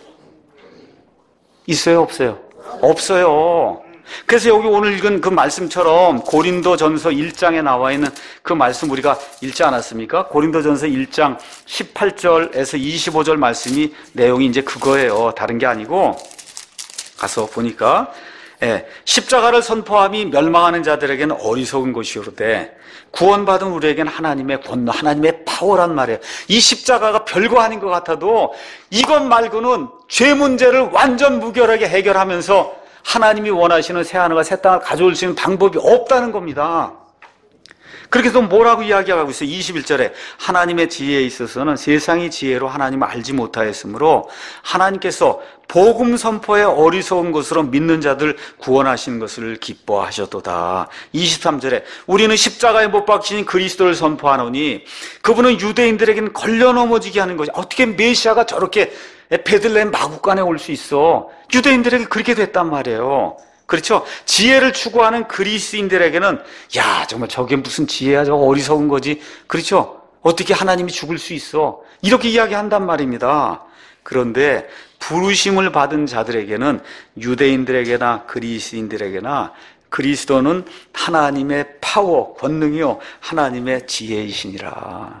있어요? 없어요? 없어요. 그래서 여기 오늘 읽은 그 말씀처럼 고린도전서 일 장에 나와 있는 그 말씀 우리가 읽지 않았습니까? 고린도전서 일 장 십팔 절에서 이십오 절 말씀이 내용이 이제 그거예요. 다른 게 아니고 가서 보니까 예, 십자가를 선포함이 멸망하는 자들에게는 어리석은 것이오되 구원받은 우리에게는 하나님의 권능, 하나님의 파워란 말이에요. 이 십자가가 별거 아닌 것 같아도 이것 말고는 죄 문제를 완전 무결하게 해결하면서 하나님이 원하시는 새하늘과 새 땅을 가져올 수 있는 방법이 없다는 겁니다. 그렇게 또 뭐라고 이야기하고 있어요? 이십일 절에 하나님의 지혜에 있어서는 세상의 지혜로 하나님을 알지 못하였으므로 하나님께서 복음 선포에 어리석은 것으로 믿는 자들 구원하시는 것을 기뻐하셨도다. 이십삼 절에 우리는 십자가에 못 박히신 그리스도를 선포하노니 그분은 유대인들에게는 걸려 넘어지게 하는 것이, 어떻게 메시아가 저렇게 베들레헴 마구간에 올 수 있어? 유대인들에게 그렇게 됐단 말이에요. 그렇죠? 지혜를 추구하는 그리스인들에게는 야, 정말 저게 무슨 지혜야, 저거 어리석은 거지. 그렇죠? 어떻게 하나님이 죽을 수 있어? 이렇게 이야기한단 말입니다. 그런데 부르심을 받은 자들에게는, 유대인들에게나 그리스인들에게나 그리스도는 하나님의 파워, 권능이요 하나님의 지혜이시니라.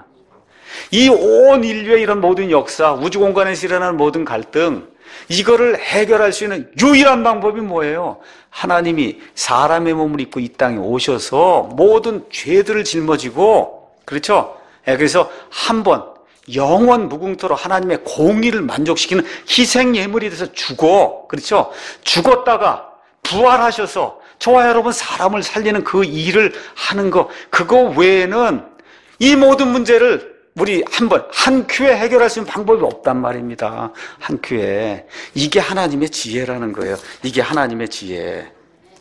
이 온 인류의 이런 모든 역사, 우주 공간에서 일어나는 모든 갈등, 이거를 해결할 수 있는 유일한 방법이 뭐예요? 하나님이 사람의 몸을 입고 이 땅에 오셔서 모든 죄들을 짊어지고, 그렇죠? 그래서 한번 영원 무궁토록 하나님의 공의를 만족시키는 희생 예물이 돼서 죽어, 그렇죠? 죽었다가 부활하셔서 저와 여러분 사람을 살리는 그 일을 하는 거, 그거 외에는 이 모든 문제를 우리 한번 한 큐에 해결할 수 있는 방법이 없단 말입니다. 한 큐에. 이게 하나님의 지혜라는 거예요. 이게 하나님의 지혜.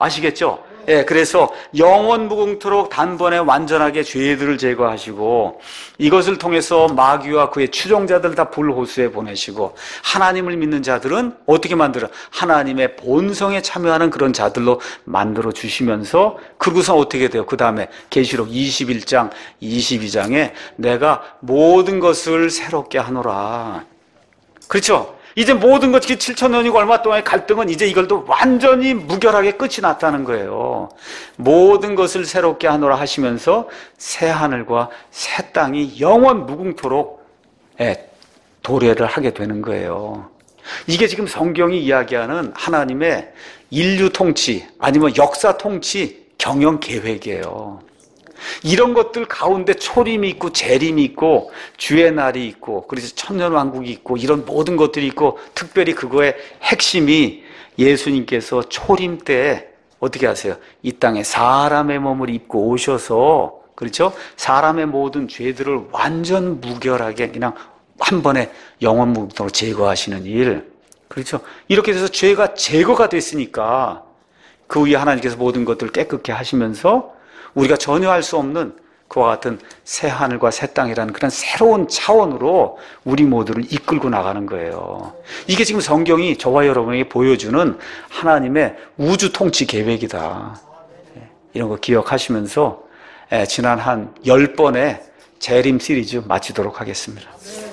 아시겠죠? 예, 그래서 영원 무궁토록 단번에 완전하게 죄들을 제거하시고 이것을 통해서 마귀와 그의 추종자들 다 불호수에 보내시고 하나님을 믿는 자들은 어떻게 만들어? 하나님의 본성에 참여하는 그런 자들로 만들어 주시면서 그러고서 어떻게 돼요? 그 다음에 계시록 이십일 장 이십이 장에 내가 모든 것을 새롭게 하노라. 그렇죠? 이제 모든 것이 칠천 년이고 얼마 동안의 갈등은 이제 이걸도 완전히 무결하게 끝이 났다는 거예요. 모든 것을 새롭게 하노라 하시면서 새 하늘과 새 땅이 영원 무궁토록 도래를 하게 되는 거예요. 이게 지금 성경이 이야기하는 하나님의 인류 통치 아니면 역사 통치 경영 계획이에요. 이런 것들 가운데 초림이 있고 재림이 있고 주의 날이 있고 그래서 천년왕국이 있고 이런 모든 것들이 있고 특별히 그거의 핵심이 예수님께서 초림 때 어떻게 하세요? 이 땅에 사람의 몸을 입고 오셔서 그렇죠? 사람의 모든 죄들을 완전 무결하게 그냥 한 번에 영원 무궁토록 제거하시는 일. 그렇죠? 이렇게 돼서 죄가 제거가 됐으니까 그 위에 하나님께서 모든 것들을 깨끗게 하시면서 우리가 전혀 할 수 없는 그와 같은 새 하늘과 새 땅이라는 그런 새로운 차원으로 우리 모두를 이끌고 나가는 거예요. 이게 지금 성경이 저와 여러분에게 보여주는 하나님의 우주 통치 계획이다. 이런 거 기억하시면서 지난 한 열 번의 재림 시리즈 마치도록 하겠습니다.